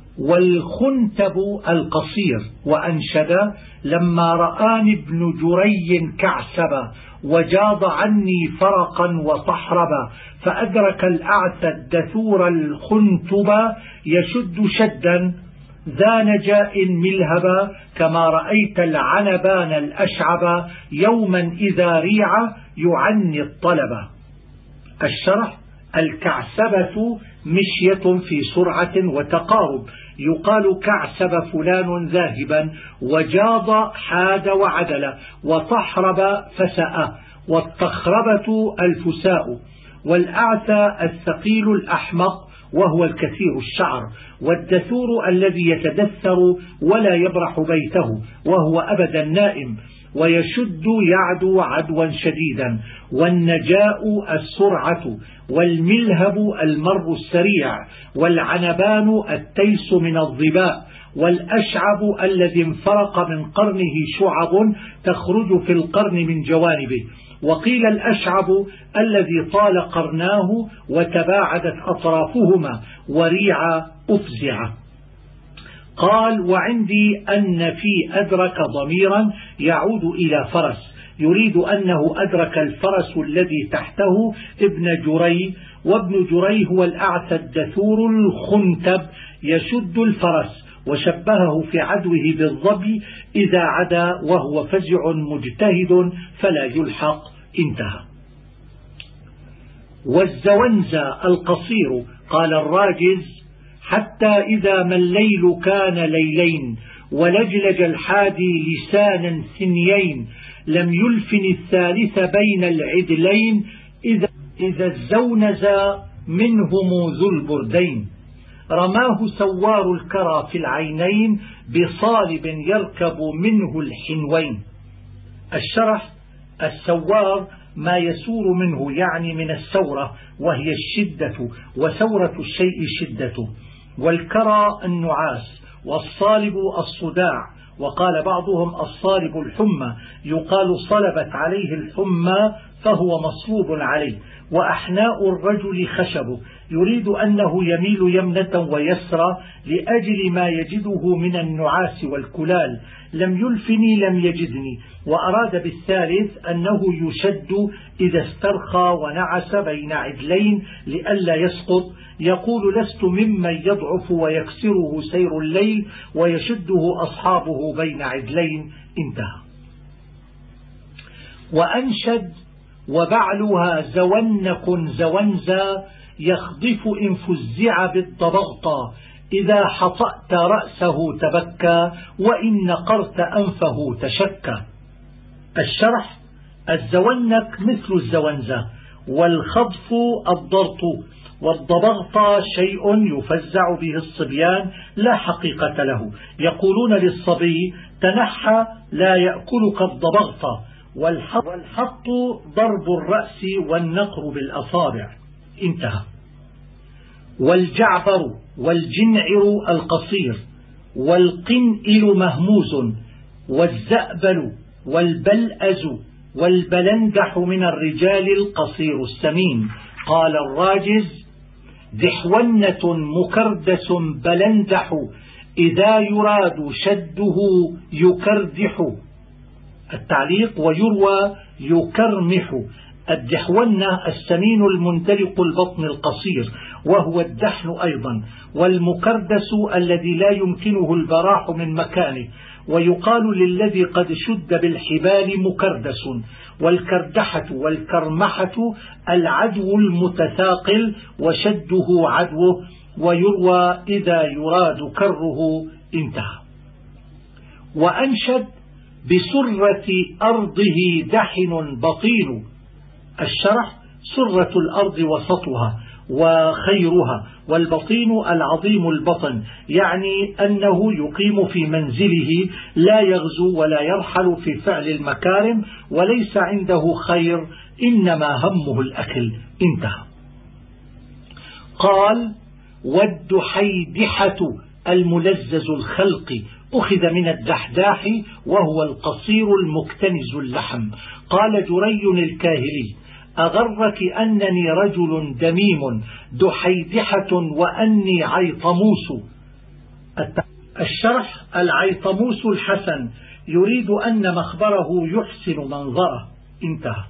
والخنتب القصير. وأنشد: لما رآني ابن جري كعسبا وجاض عني فرقا وصحربا، فأدرك الأعتى الدثور الخنتبا يشد شدا ذا نجاء ملهبا، كما رأيت العنبان الأشعبا يوما إذا ريع يعني الطلبا. الشرح: الكعسبة مشية في سرعة وتقارب، يقال كعسب فلان ذاهبا، وجاض حاد وعدل، وطحرب فسأ، والطخربة الفساء. والأعتى الثقيل الأحمق وهو الكثير الشعر، والدثور الذي يتدثر ولا يبرح بيته وهو أبدا نائم، ويشد يعدو عدوا شديدا. والنجاء السرعة، والملهب المر السريع، والعنبان التيس من الظباء، والأشعب الذي انفرق من قرنه شعب تخرج في القرن من جوانبه. وقيل الأشعب الذي طال قرناه وتباعدت أطرافهما وريع أفزع. قال: وعندي أن في أدرك ضميرا يعود إلى فرس، يريد أنه أدرك الفرس الذي تحته ابن جري، وابن جري هو الأعتى الدثور الخنتب يشد الفرس، وشبهه في عدوه بالظبي إذا عدا وهو فزع مجتهد فلا يلحق. انتهى. والزونزى القصير. قال الراجز: حتى إذا ما الليل كان ليلين، ولجلج الحادي لسانا ثنيين، لم يلفن الثالث بين العدلين، إذا الزونزى منهم ذو البردين، رماه سوار الكرى في العينين، بصالب يركب منه الحنوين. الشرح: السوار ما يسور منه، يعني من السورة وهي الشدة، وسورة الشيء شدته، والكرى النعاس، والصالب الصداع. وقال بعضهم الصالب الحمى، يقال صلبت عليه الحمى فهو مصلوب عليه. وأحناء الرجل خشب، يريد أنه يميل يمنة ويسرى لأجل ما يجده من النعاس والكلال. لم يلفني لم يجدني. وأراد بالثالث أنه يشد إذا استرخى ونعس بين عدلين لئلا يسقط. يقول: لست ممن يضعف ويكسره سير الليل ويشده أصحابه بين عدلين. انتهى. وأنشد: وبعلها زونق زونزا، يخضف إن فزع بالضبغطة، إذا حطأت رأسه تبكى، وإن نقرت أنفه تشكى. الشرح: الزونق مثل الزونزة، والخضف الضرط، والضبغط شيء يفزع به الصبيان لا حقيقة له، يقولون للصبي: تنحى لا يأكلك الضبغط. والحط ضرب الرأس، والنقر بالأصابع. انتهى. والجعبر والجنعر القصير، والقنئل مهموز، والزأبل والبلأز، والبلندح من الرجال القصير السمين. قال الراجز: دحونة مكردس بلندح، إذا يراد شده يكردح. التعليق: ويروى يكرمح. الدحونة السمين المنتلق البطن القصير، وهو الدحن أيضا. والمكردس الذي لا يمكنه البراح من مكانه، ويقال للذي قد شد بالحبال مكردس. والكردحة والكرمحة العدو المتثاقل، وشده عدوه. ويروى إذا يراد كره. انتهى. وأنشد: بسرة أرضه دحن بطيل. الشرح: سرة الأرض وسطها وخيرها، والبطين العظيم البطن، يعني أنه يقيم في منزله لا يغزو ولا يرحل في فعل المكارم، وليس عنده خير، إنما همه الأكل. انتهى. قال: والدحيدحة الملزز الخلق، أخذ من الدحداح وهو القصير المكتنز اللحم. قال جري الكاهلي: أغرك أنني رجل دميم دحيدحة وأني عيطموس. الشرح العيطموس الحسن يريد أن مخبره يحسن منظره. انتهى.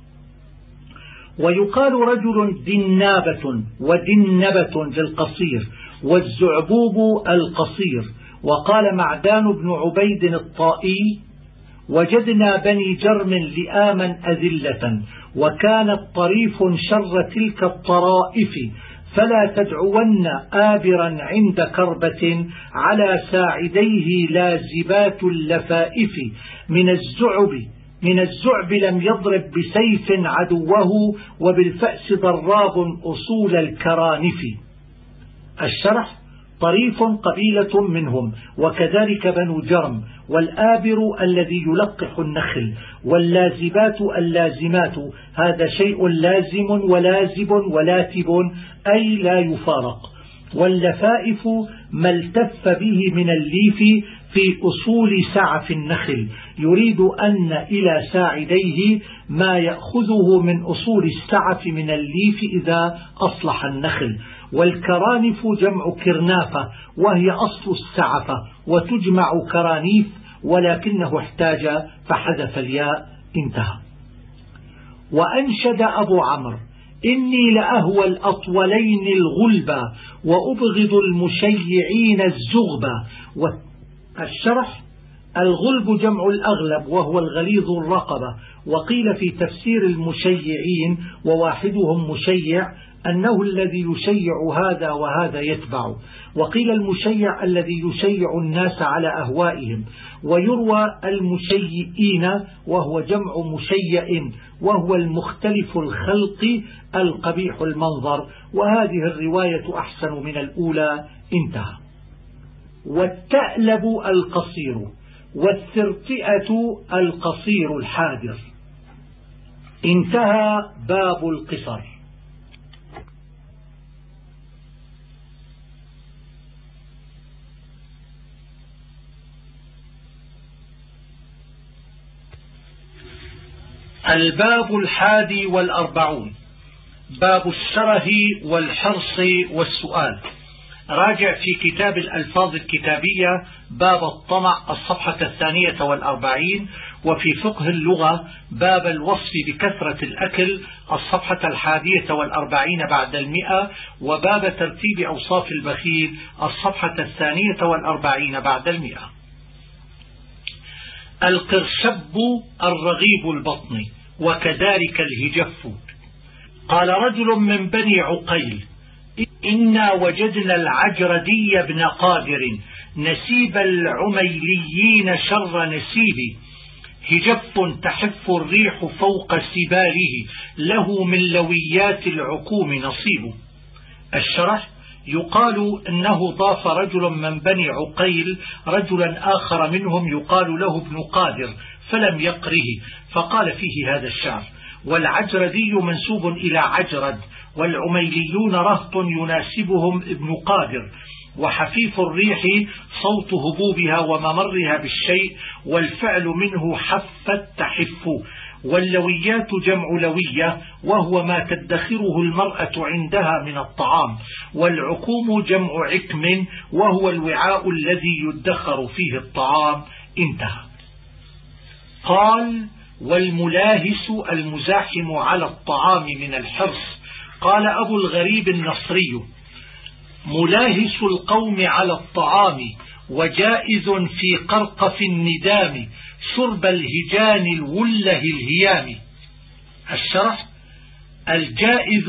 ويقال رجل دنابة ودنبة للقصير، والزعبوب القصير. وقال معدان بن عبيد الطائي: وجدنا بني جرم لآما أذلة، وكانت طريف شر تلك الطرائف، فلا تدعون آبرا عند كربة، على ساعديه لازبات اللفائف. من الزعب لم يضرب بسيف عدوه، وبالفأس ضراب أصول الكرانف. الشرح: طريف قبيلة منهم، وكذلك بنو جرم. والآبر الذي يلقح النخل، واللازبات اللازمات، هذا شيء لازم ولازب ولاتب، أي لا يفارق. واللفائف ما التف به من الليف في أصول سعف النخل، يريد أن إلى ساعديه ما يأخذه من أصول السعف من الليف إذا أصلح النخل. والكرانف جمع كرنافة، وهي أصل السعفة، وتجمع كرانيف، ولكنه احتاج فحذف الياء. انتهى. وأنشد أبو عمرو: إني لأهوى الأطولين الغلبة، وأبغض المشيعين الزغبة. الشرح: الغلب جمع الأغلب، وهو الغليظ الرقبة. وقيل في تفسير المشيعين وواحدهم مشيع أنه الذي يشيع هذا وهذا يتبع. وقيل المشيع الذي يشيع الناس على أهوائهم. ويروى المشيئين وهو جمع مشيع، وهو المختلف الخلق القبيح المنظر، وهذه الرواية أحسن من الأولى. انتهى. والتألب القصير، والثرتئة القصير الحادر. انتهى باب القصر. الباب 41 باب الشره والحرص والسؤال. راجع في كتاب الألفاظ الكتابية باب الطمع الصفحة 42، وفي فقه اللغة باب الوصف بكثرة الأكل الصفحة 41 بعد 100، وباب ترتيب أوصاف البخيل الصفحة 42 بعد 100. القرشب الرغيب البطن، وكذلك الهجف. قال رجل من بني عقيل: إنا وجدنا العجردي بن قادر نسيب العميليين شر نسيب، هجف تحف الريح فوق سباله، له من لويات العكوم نصيب. الشرح: يقال إنه ضاف رجل من بني عقيل رجلا آخر منهم يقال له ابن قادر، فلم يقره، فقال فيه هذا الشعر: والعجردي منسوب إلى عجرد، والعميليون رهط يناسبهم ابن قادر. وحفيف الريح صوت هبوبها وممرها بالشيء، والفعل منه حفت تحف. واللويات جمع لوية، وهو ما تدخره المرأة عندها من الطعام. والعكوم جمع عكم، وهو الوعاء الذي يدخر فيه الطعام. انتهى. قال: والملاهس المزاحم على الطعام من الحرص. قال أبو الغريب النصري: ملاهس القوم على الطعام، وجائز في قرقف الندام، شرب الهجان الوله الهيام. الشرح: الجائز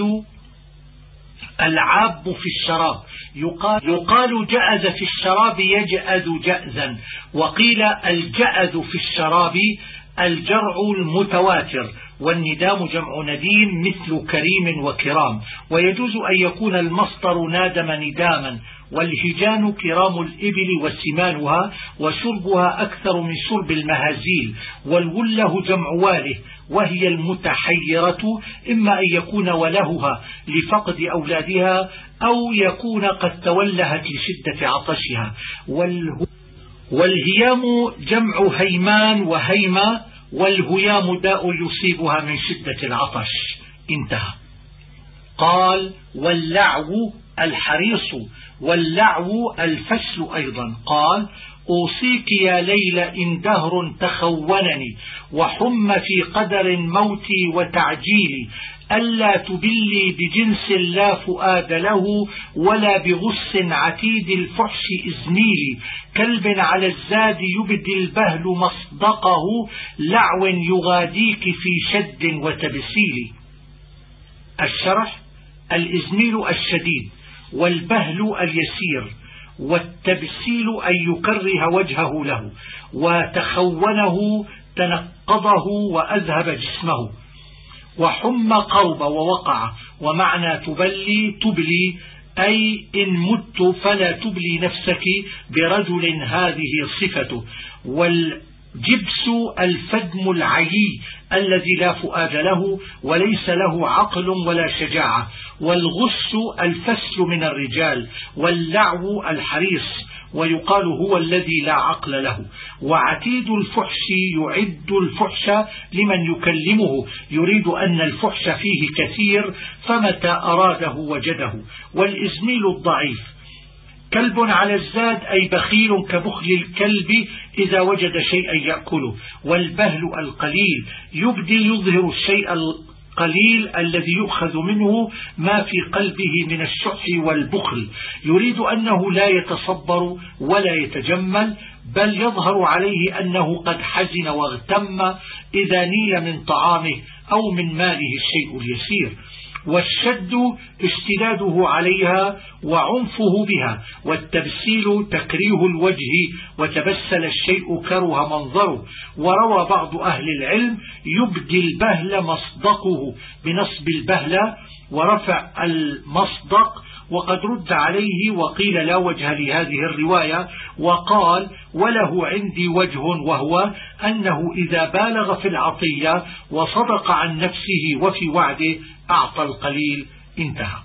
العاب في الشراب، يقال جأز في الشراب يجأز جأزا. وقيل الجأز في الشراب الجرع المتواتر، والندام جمع نديم مثل كريم وكرام. ويجوز أن يكون المصدر نادم نداما. والهجان كرام الإبل وسمانها، وشربها أكثر من شرب المهازيل. والوله جمع واله، وهي المتحيرة، إما أن يكون ولهها لفقد أولادها، أو يكون قد تولهت لشدة عطشها. والهيام جمع هيمان وهيمة، والهيام داء يصيبها من شدة العطش. انتهى. قال: واللعو الحريص، واللعو الفشل أيضا. قال: أوصيك يا ليل إن دهر تخونني، وحم في قدر موتي وتعجيلي، ألا تبلي بجنس لا فؤاد له، ولا بغص عتيد الفحش إزميلي، كلب على الزاد يبدي البهل مصدقه، لعو يغاديك في شد وتبسيل. الشرح: الإزميل الشديد، والبهل اليسير، والتبسيل أن يكره وجهه له، وتخونه تنقضه وأذهب جسمه. وحم قرب ووقع، ومعنى تبلي أي إن مت فلا تبلي نفسك برجل هذه صفته. والجبس الفدم العيي الذي لا فؤاد له وليس له عقل ولا شجاعة. والغش الفسل من الرجال، واللعو الحريص، ويقال هو الذي لا عقل له. وعتيد الفحش يعد الفحش لمن يكلمه، يريد أن الفحش فيه كثير فمتى أراده وجده. والإزميل الضعيف، كلب على الزاد أي بخيل كبخل الكلب إذا وجد شيئا يأكله. والبهل القليل، يبدي يظهر الشيء القليل الذي يؤخذ منه ما في قلبه من الشح والبخل، يريد أنه لا يتصبر ولا يتجمل، بل يظهر عليه أنه قد حزن واغتم إذا نيل من طعامه أو من ماله الشيء اليسير. والشد اشتداده عليها وعنفه بها. والتبسيل تكريه الوجه، وتبسل الشيء كره منظره. وروى بعض أهل العلم: يبدي البهل مصدقه، بنصب البهل ورفع المصدق، وقد رد عليه وقيل لا وجه لهذه الرواية، وقال: وله عندي وجه، وهو أنه إذا بالغ في العطية وصدق عن نفسه وفي وعده أعطى القليل. انتهى.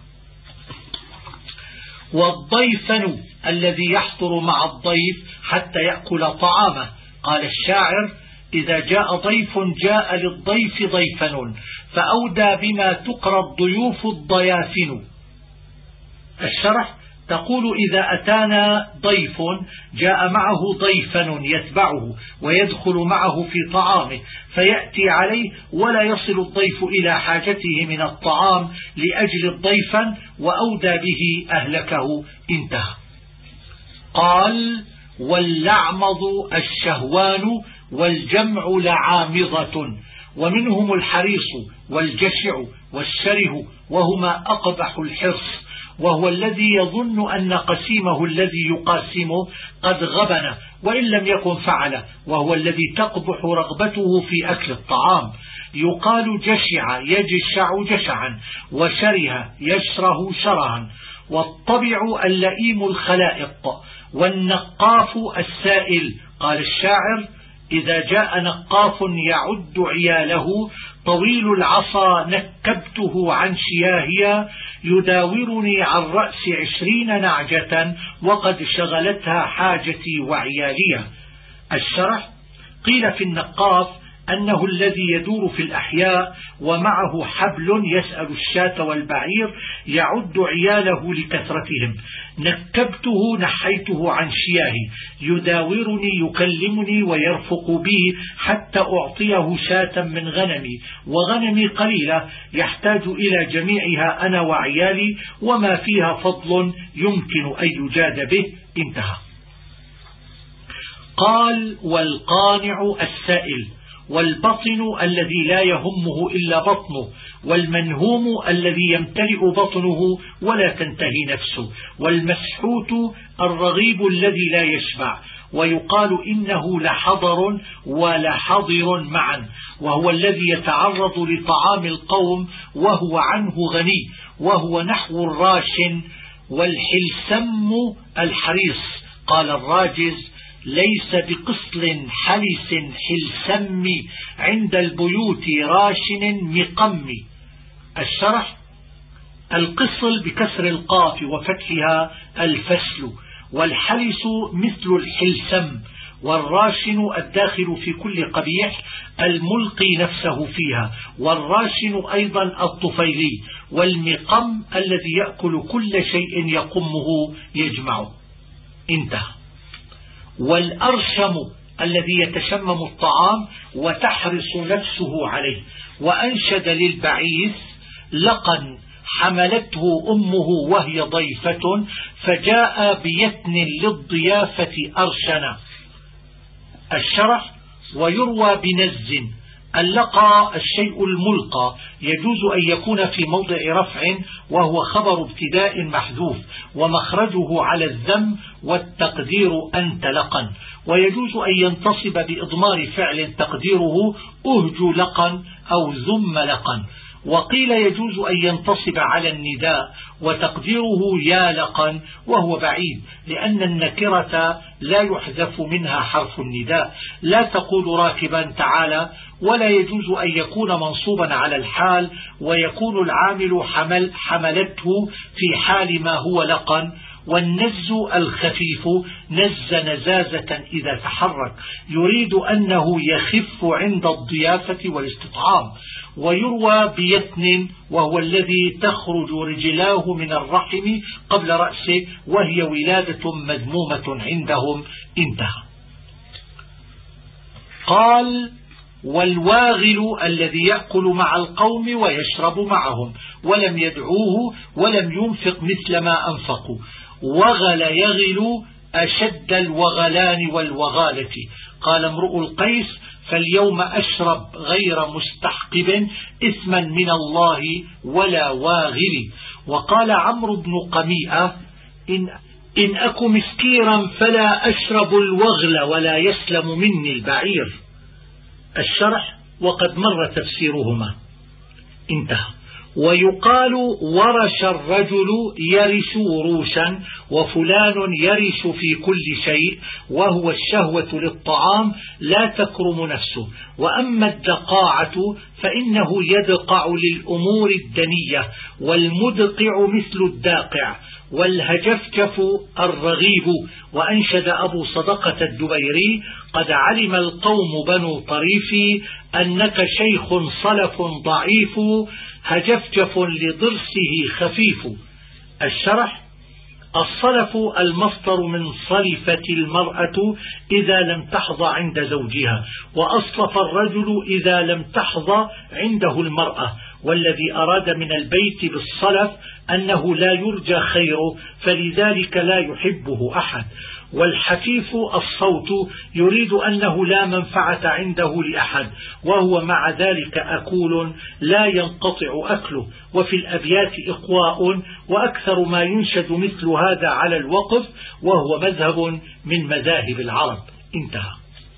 والضيفن الذي يحضر مع الضيف حتى يأكل طعامه. قال الشاعر: إذا جاء ضيف جاء للضيف ضيفن، فأودى بما تقرى الضيوف الضيافن. الشرح: تقول إذا أتانا ضيف جاء معه ضيفن يتبعه ويدخل معه في طعامه فيأتي عليه، ولا يصل الضيف إلى حاجته من الطعام لأجل الضيفن، وأودى به أهلكه. انتهى. قال: واللعمض الشهوان، والجمع لعامضة، ومنهم الحريص والجشع والشره، وهما أقبح الحرص، وهو الذي يظن أن قسيمه الذي يقاسمه قد غبن وإن لم يكن فعل، وهو الذي تقبح رغبته في أكل الطعام. يقال جشع يجشع جشعا، وشره يشره شرها. والطبع اللئيم الخلائق، والنقاف السائل. قال الشاعر: إذا جاء نقاف يعد عياله، طويل العصا نكبته عن شياهيا، يداورني عن رأس 20 نعجة، وقد شغلتها حاجتي وعياليا. الشرح: قيل في النقاف أنه الذي يدور في الأحياء ومعه حبل يسأل الشاة والبعير، يعد عياله لكثرتهم. نكبته نحيته عن شياهي، يداورني يكلمني ويرفق بي حتى أعطيه شاة من غنمي، وغنمي قليلة يحتاج إلى جميعها أنا وعيالي، وما فيها فضل يمكن أن يجاد به. انتهى. قال: والقانع السائل، والبطن الذي لا يهمه إلا بطنه، والمنهوم الذي يمتلئ بطنه ولا تنتهي نفسه، والمسحوت الرغيب الذي لا يشبع. ويقال إنه لحضر ولحضر معا، وهو الذي يتعرض لطعام القوم وهو عنه غني، وهو نحو الراشن. والحلسم الحريص. قال الراجز: ليس بقصل حلس حلسم، عند البيوت راشن مقم. الشرح: القصل بكسر القاف وفتحها الفسل، والحلس مثل الحلسم، والراشن الداخل في كل قبيح الملقي نفسه فيها، والراشن أيضا الطفيلي، والمقم الذي يأكل كل شيء يقمه يجمعه. انتهى. والأرشم الذي يتشمم الطعام وتحرص نفسه عليه. وأنشد للبعيث: لقا حملته أمه وهي ضيفة فجاء بيتن للضيافة أرشنا. الشرح: ويروى بنز. اللقى الشيء الملقى، يجوز أن يكون في موضع رفع وهو خبر ابتداء محذوف ومخرجه على الذم والتقدير أنت لقا، ويجوز أن ينتصب بإضمار فعل تقديره أهج لقا أو ذم لقا. وقيل يجوز أن ينتصب على النداء وتقديره يا لقا، وهو بعيد لأن النكرة لا يحذف منها حرف النداء، لا تقول راكبا تعالى، ولا يجوز أن يكون منصوبا على الحال ويكون العامل حملته في حال ما هو لقا. والنز الخفيف نز نزازة إذا تحرك، يريد أنه يخف عند الضيافة والاستطعام. ويروى بيتن، وهو الذي تخرج رجلاه من الرحم قبل رأسه، وهي ولادة مذمومة عندهم. انتهى. قال: والواغل الذي يأكل مع القوم ويشرب معهم ولم يدعوه ولم ينفق مثل ما أنفقوا. وغل يغل أشد الوغلان والوغالة. قال امرؤ القيس: فاليوم أشرب غير مستحقب إثما من الله ولا واغل. وقال عمرو بن قميئة: إن أك مسكيرا فلا أشرب الوغل ولا يسلم مني البعير. الشرح: وقد مر تفسيرهما. انتهى. ويقال: ورش الرجل يرش وروشا، وفلان يرش في كل شيء، وهو الشهوة للطعام لا تكرم نفسه. وأما الدقاعة فإنه يدقع للأمور الدنية، والمدقع مثل الداقع، والهجفجف الرغيب. وأنشد أبو صدقة الدبيري: قد علم القوم بنو طريف أنك شيخ صلف ضعيف، هجفجف لضرسه خفيف. الشرح: الصلف المصدر من صلفة المرأة إذا لم تحظى عند زوجها، وأصلف الرجل إذا لم تحظى عنده المرأة. والذي أراد من البيت بالصلف أنه لا يرجى خيره، فلذلك لا يحبه أحد. والحفيف الصوت يريد أنه لا منفعة عنده لأحد، وهو مع ذلك أكول لا ينقطع أكله. وفي الأبيات إقواء، وأكثر ما ينشد مثل هذا على الوقف، وهو مذهب من مذاهب العرب. انتهى.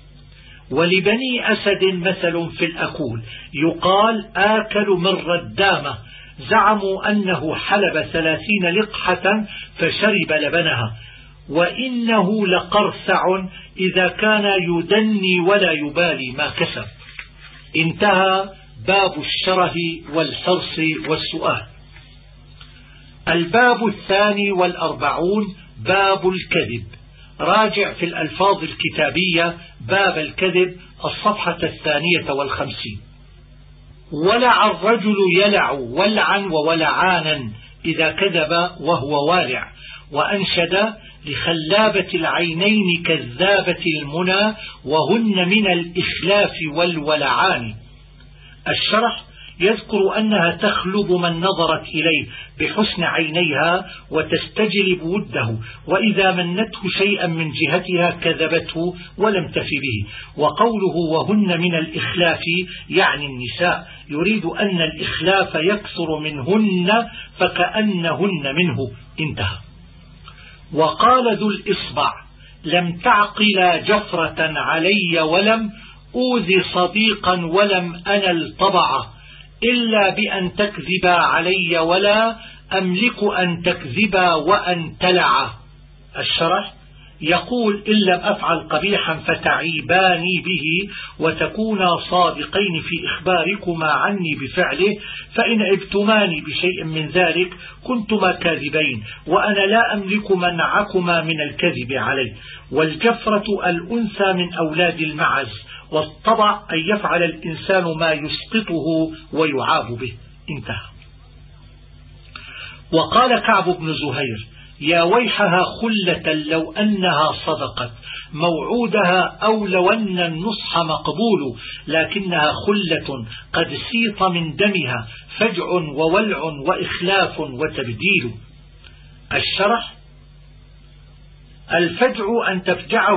ولبني أسد مثل في الأكول، يقال: آكل من ردامة. زعموا أنه حلب 30 لقحة فشرب لبنها. وإنه لقرثع إذا كان يدني ولا يبالي ما كسب. انتهى باب الشره والحرص والسؤال. الباب 42 باب الكذب. راجع في الألفاظ الكتابية باب الكذب الصفحة 52. ولع الرجل يلع ولعا وولعانا إذا كذب وهو والع. وأنشد: لخلابة العينين كذابة المنى، وهن من الإخلاف والولعان. الشرح: يذكر أنها تخلب من نظرت إليه بحسن عينيها وتستجلب وده، وإذا منته شيئا من جهتها كذبته ولم تف به. وقوله وهن من الإخلاف يعني النساء، يريد أن الإخلاف يكثر منهن فكأنهن منه. انتهى. وقال ذو الإصبع: لم تعقل جفرة علي ولم أوذي صديقا ولم أنل طبعه، إلا بأن تكذبا علي ولا أملك أن تكذبا وأن تلع. الشرح: يقول إن لم أفعل قبيحا فتعيباني به وتكونا صادقين في إخباركما عني بفعله، فإن عبتماني بشيء من ذلك كنتما كاذبين، وأنا لا أملك منعكما من الكذب عليه. والجفرة الأنثى من أولاد المعز، والطبع أن يفعل الإنسان ما يسقطه ويعاب به. انتهى. وقال كعب بن زهير: يا ويحها خلة لو أنها صدقت، موعودها أو لو أن النصح مقبول، لكنها خلة قد سيط من دمها فجع وولع وإخلاف وتبديل. الشرح: الفجع أن تفجعه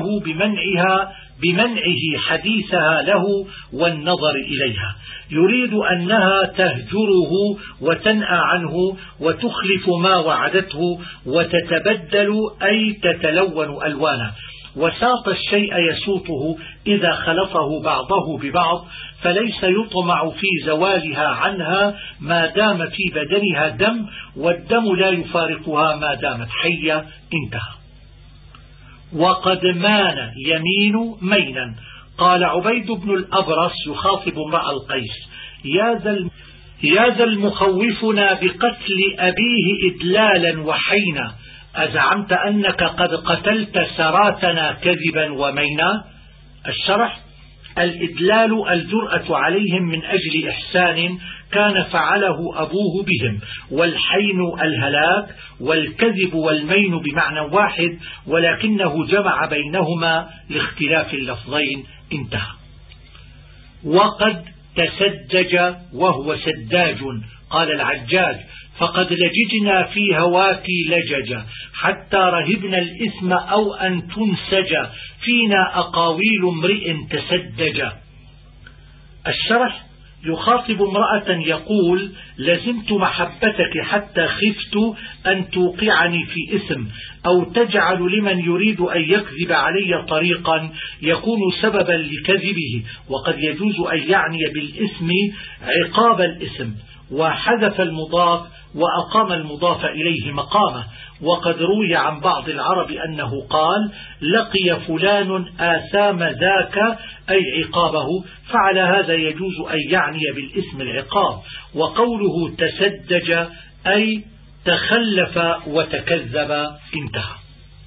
بمنعه حديثها له والنظر إليها، يريد أنها تهجره وتنأى عنه وتخلف ما وعدته وتتبدل أي تتلون ألوانه. وساط الشيء يسوطه إذا خلطه بعضه ببعض، فليس يطمع في زوالها عنها ما دام في بدنها دم، والدم لا يفارقها ما دامت حية. انتهى. وقد مان يمين مينا. قال عبيد بن الأبرص يخاطب امرأ القيس: يا ذا المخوفنا بقتل أبيه إدلالا وحينا، أزعمت أنك قد قتلت سراتنا كذبا ومينا؟ الشرح: الإدلال الجرأة عليهم من أجل إحسان كان فعله أبوه بهم، والحين الهلاك، والكذب والمين بمعنى واحد، ولكنه جمع بينهما لاختلاف اللفظين. انتهى. وقد تسدج وهو سداج. قال العجاج: فقد لججنا في هواك لججا، حتى رهبنا الإثم أو أن تنسج، فينا أقاويل امرئ تسدج. الشرح: يخاطب امرأة يقول: لزمت محبتك حتى خفت أن توقعني في إثم، أو تجعل لمن يريد أن يكذب علي طريقا يكون سببا لكذبه، وقد يجوز أن يعني بالإثم عقاب الإثم. وحذف المضاف وأقام المضاف إليه مقامه. وقد روي عن بعض العرب أنه قال: لقي فلان آثام ذاك، أي عقابه، فعلى هذا يجوز أن يعني بالاسم العقاب. وقوله تسدج أي تخلف وتكذب. انتهى.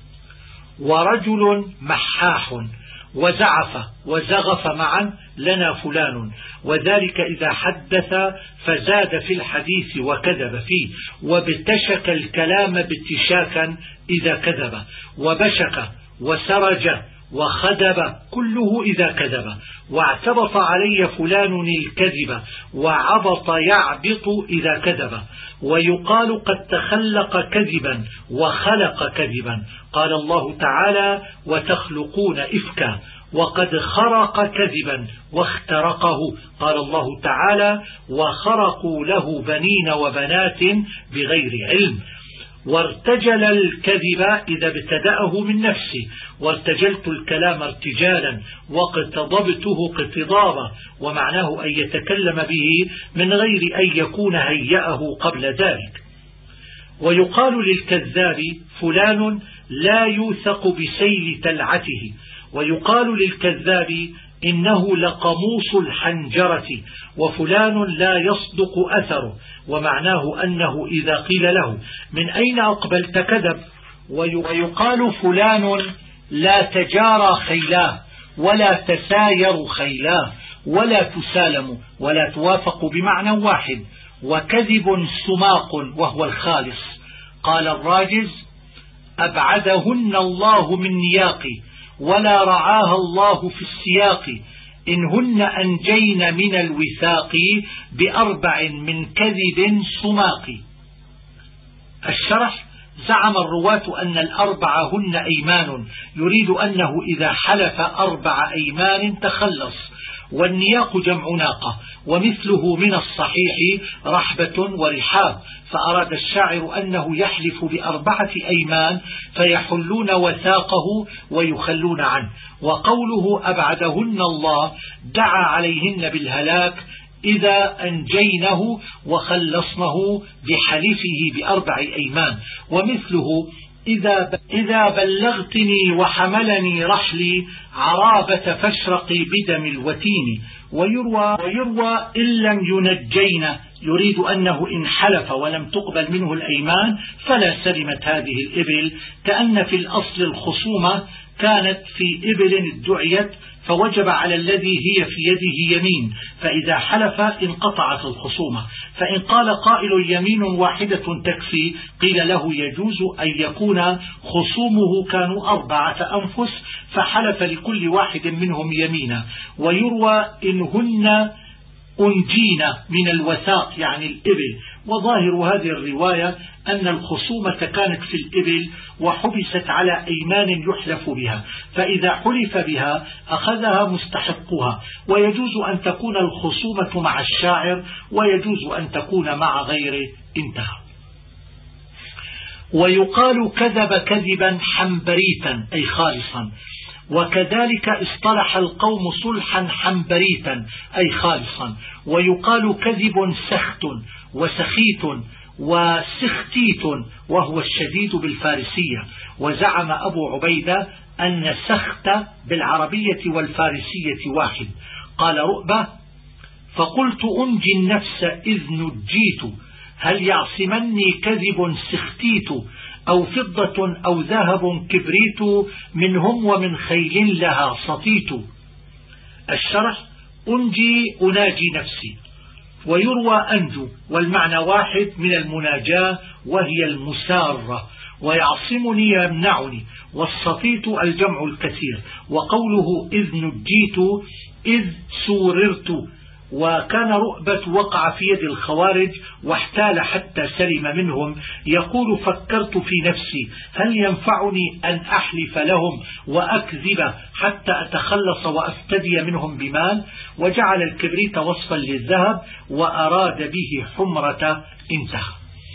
ورجل محاح وزعف وزغف معا لنا فلان، وذلك إذا حدث فزاد في الحديث وكذب فيه، وابتشك الكلام باتشاكا إذا كذب، وبشك وسرج وخدب كله إذا كذب. واعتبط علي فلان الكذب، وعبط يعبط إذا كذب. ويقال قد تخلق كذبا وخلق كذبا. قال الله تعالى: وتخلقون إفكا. وقد خرق كذبا واخترقه. قال الله تعالى: وخرقوا له بنين وبنات بغير علم. وارتجل الكذب إذا ابتدأه من نفسه، وارتجلت الكلام ارتجالا، واقتضبته اقتضابا، ومعناه أن يتكلم به من غير أن يكون هيأه قبل ذلك. ويقال للكذاب: فلان لا يوثق بسيل تلعته. ويقال للكذاب: إنه لقموس الحنجرة، وفلان لا يصدق أثره، ومعناه أنه إذا قيل له: من أين أقبلت؟ كذب. ويقال: فلان لا تجارى خيلاه، ولا تساير خيلاه، ولا تسالم، ولا توافق بمعنى واحد. وكذب سماق وهو الخالص. قال الراجز: أبعدهن الله من نياقي، ولا رعاها الله في السياق، إنهن أنجين من الوثاق، بأربع من كذب سماق. الشرح: زعم الرواة أن الأربع هن أيمان، يريد أنه إذا حلف 4 أيمان تخلص. والنياق جمع ناقة، ومثله من الصحيح رحبة ورحاب، فأراد الشاعر أنه يحلف ب4 أيمان فيحلون وثاقه ويخلون عنه. وقوله أبعدهن الله دعا عليهن بالهلاك إذا أنجينه وخلصنه بحلفه ب4 أيمان. ومثله إذا بلغتني وحملني رحلي عرابة فاشرقي بدم الوتين. ويروى إن لم ينجينا، يريد أنه إن حلف ولم تقبل منه الأيمان فلا سلمت هذه الإبل، كأن في الأصل الخصومة كانت في إبل ادعيت فوجب على الذي هي في يده يمين، فإذا حلف انقطعت الخصومة. فإن قال قائل يمين واحدة تكفي، قيل له يجوز أن يكون خصومه كانوا 4 أنفس فحلف لكل واحد منهم يمينا. ويروى إنهن أنجينا من الوثاق يعني الإبل. وظاهر هذه الرواية أن الخصومة كانت في الإبل وحبست على أيمان يحلف بها، فإذا حلف بها أخذها مستحقها، ويجوز أن تكون الخصومة مع الشاعر ويجوز أن تكون مع غيره. انتهى. ويقال كذب كذبا حنبريتا أي خالصا، وكذلك اصطلح القوم صلحا حنبريتا أي خالصا. ويقال كذب سخت وسخيت وسختيت وهو الشديد بالفارسية. وزعم أبو عبيدة أن سخت بالعربية والفارسية واحد. قال رؤبة: فقلت أنجي النفس إذ نجيت، هل يعصمني كذب سختيت أو فضة أو ذهب كبريت، منهم ومن خيل لها سطيت. الشرح: أنجي أناجي نفسي. ويروى أنجو، والمعنى واحد من المناجاة وهي المسارة، ويعصمني يمنعني، والسطيت الجمع الكثير. وقوله إذ نجيت إذ سوررت. وكان رؤبة وقع في يد الخوارج واحتال حتى سلم منهم، يقول: فكرت في نفسي هل ينفعني أن أحلف لهم وأكذب حتى أتخلص وأفتدي منهم بمال. وجعل الكبريت وصفا للذهب وأراد به حمرة. انتهى.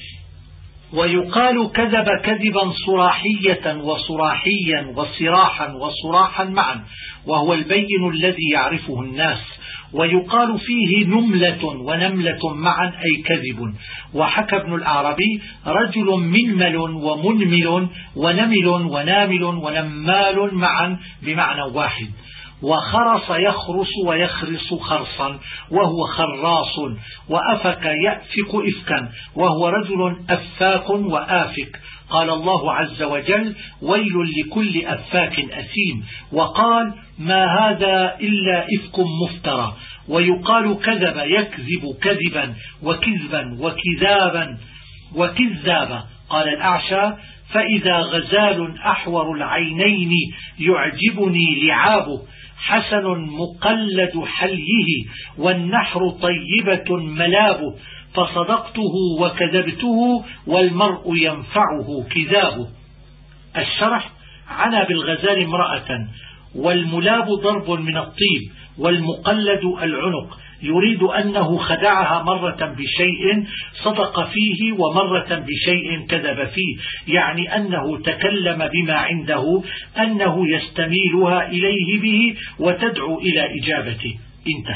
ويقال كذب كذبا صراحية وصراحيا وصراحا وصراحا معا، وهو البين الذي يعرفه الناس. ويقال فيه نملة ونملة معا أي كذب. وحكى ابن الأعربي: رجل منمل ومنمل ونمل ونامل ونمال معا بمعنى واحد. وخرص يخرص ويخرص خرصا وهو خراص. وأفك يأفك إفكا وهو رجل أفاك وآفك. قال الله عز وجل: ويل لكل أفاك أثيم. وقال: ما هذا إلا إفك مفترى. ويقال كذب يكذب كذبا وكذبا وكذابا وكذابا. قال الأعشى: فإذا غزال أحور العينين يعجبني لعابه، حسن مقلد حليه والنحر طيبة ملابه، فصدقته وكذبته والمرء ينفعه كذابه. الشرح: عنا بالغزال امرأة، والملاب ضرب من الطيب، والمقلد العنق. يريد أنه خدعها مرة بشيء صدق فيه ومرة بشيء كذب فيه، يعني أنه تكلم بما عنده أنه يستميلها إليه به وتدعو إلى إجابته. انتهى.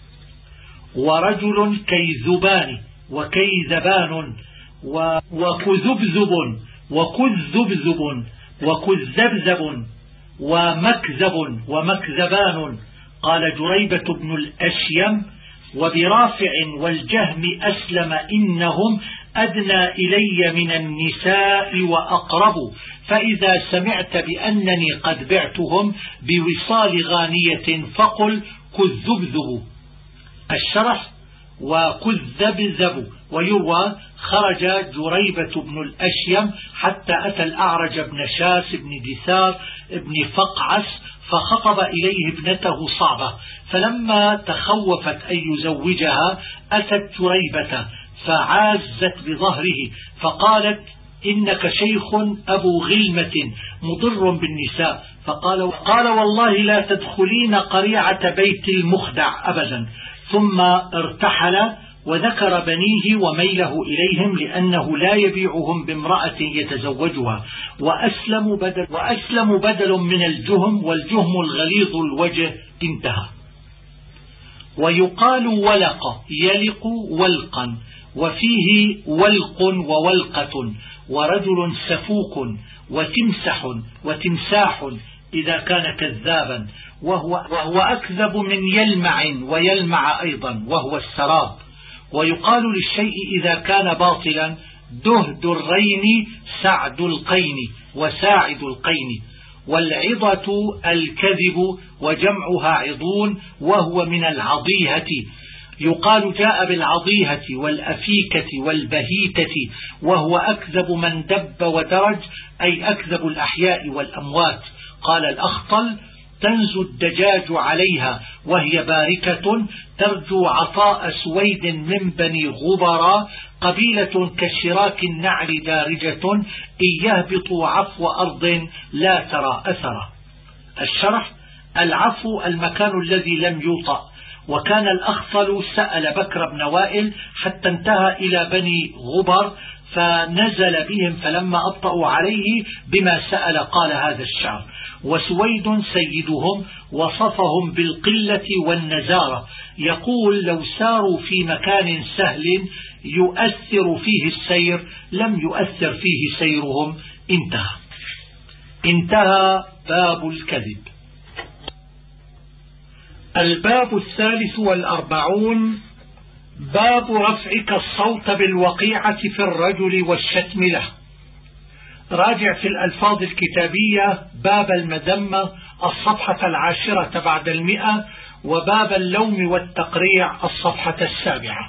ورجل كيذبان وكيذبان وكذبذب وكذبذب وكذبذب ومكذب ومكذبان. قال جريبة بن الأشيم: وبرافع والجهم أسلم إنهم أدنى إلي من النساء وأقرب، فإذا سمعت بأنني قد بعتهم بوصال غانية فقل كذبذب. الشرح: وكذبذب. ويروى خرج جريبة بن الأشيم حتى أتى الأعرج بن شاس بن دثار بن فقعس فخطب إليه ابنته صعبة، فلما تخوفت أن يزوجها أتت جريبة فعازت بظهره فقالت: إنك شيخ أبو غلمة مضر بالنساء. فقال: والله لا تدخلين قريعة بيت المخدع أبدا. ثم ارتحل وذكر بنيه وميله إليهم لأنه لا يبيعهم بامرأة يتزوجها. وأسلم بدل من الجهم، والجهم الغليظ الوجه. انتهى. ويقال ولق يلق ولقا، وفيه ولق وولقة ورجل سفوك وتمسح وتمساح إذا كان كذابا، وهو أكذب من يلمع ويلمع أيضا وهو السراب. ويقال للشيء إذا كان باطلا دهد الرين سعد القين وساعد القين. والعضة الكذب وجمعها عضون وهو من العضيهة. يقال جاء بالعضيهة والأفيكة والبهيتة وهو أكذب من دب ودرج، أي أكذب الأحياء والأموات. قال الأخطل تنزو الدجاج عليها وهي باركة ترجو عطاء سويد من بني غبرا، قبيلة كشراك النعل دارجة إن يهبطوا عفو أرض لا ترى أثرا. الشرح: العفو المكان الذي لم يوطأ. وكان الأخطل سأل بكر بن وائل حتى انتهى إلى بني غبر فنزل بهم، فلما أبطأوا عليه بما سأل قال هذا الشعر. وسويد سيدهم وصفهم بالقلة والنزارة، يقول لو ساروا في مكان سهل يؤثر فيه السير لم يؤثر فيه سيرهم. انتهى باب الكذب. الباب 43 باب رفعك الصوت بالوقيعة في الرجل والشتم له. راجع في الألفاظ الكتابية باب المذمة الصفحة 10 بعد 100، وباب اللوم والتقريع الصفحة 7.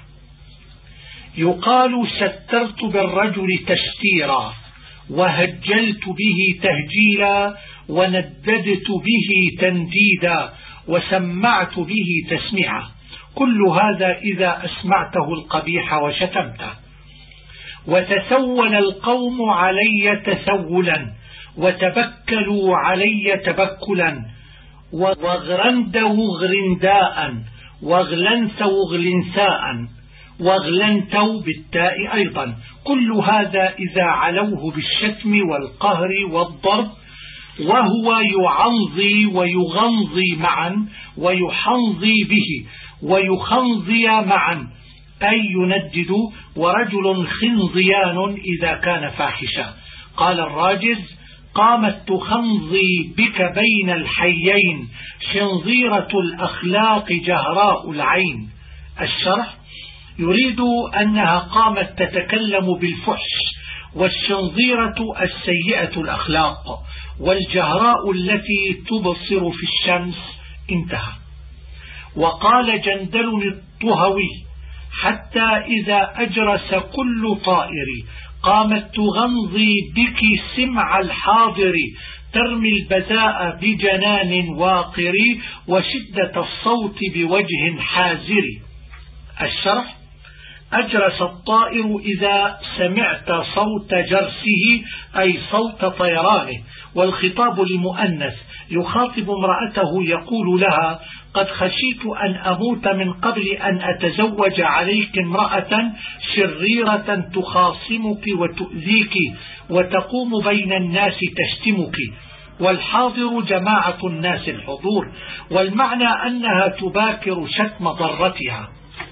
يقال سترت بالرجل تشتيرا، وهجلت به تهجيلا، ونددت به تنديدا، وسمعت به تسميعا. كل هذا إذا أسمعته القبيح وشتمته. وتسول القوم علي تسولا، وتبكلوا علي تبكلا، واغرندوا غرنداء، واغلنسوا غلنساء، واغلنتوا بالتاء أيضا. كل هذا إذا علوه بالشتم والقهر والضرب، وهو يعنظي ويغنظي معا، ويحنظي به ويخنظي معا، أي يندد. ورجل خنظيان إذا كان فاحشا. قال الراجز: قامت تخنظي بك بين الحيين، شنظيرة الأخلاق جهراء العين. الشرح: يريد أنها قامت تتكلم بالفحش، والشنظيرة السيئة الأخلاق، والجهراء التي تبصر في الشمس. انتهى. وقال جندل الطهوي: حتى إذا أجرس كل طائر قامت تغنظي بك سمع الحاضر، ترمي البذاء بجنان واقر، وشدة الصوت بوجه حازر. الشرح: أجرس الطائر إذا سمعت صوت جرسه أي صوت طيرانه، والخطاب لمؤنث يخاطب امرأته يقول لها: قد خشيت أن أموت من قبل أن أتزوج عليك امرأة شريرة تخاصمك وتؤذيك وتقوم بين الناس تشتمك. والحاضر جماعة الناس الحضور، والمعنى أنها تباكر شتم ضرتها.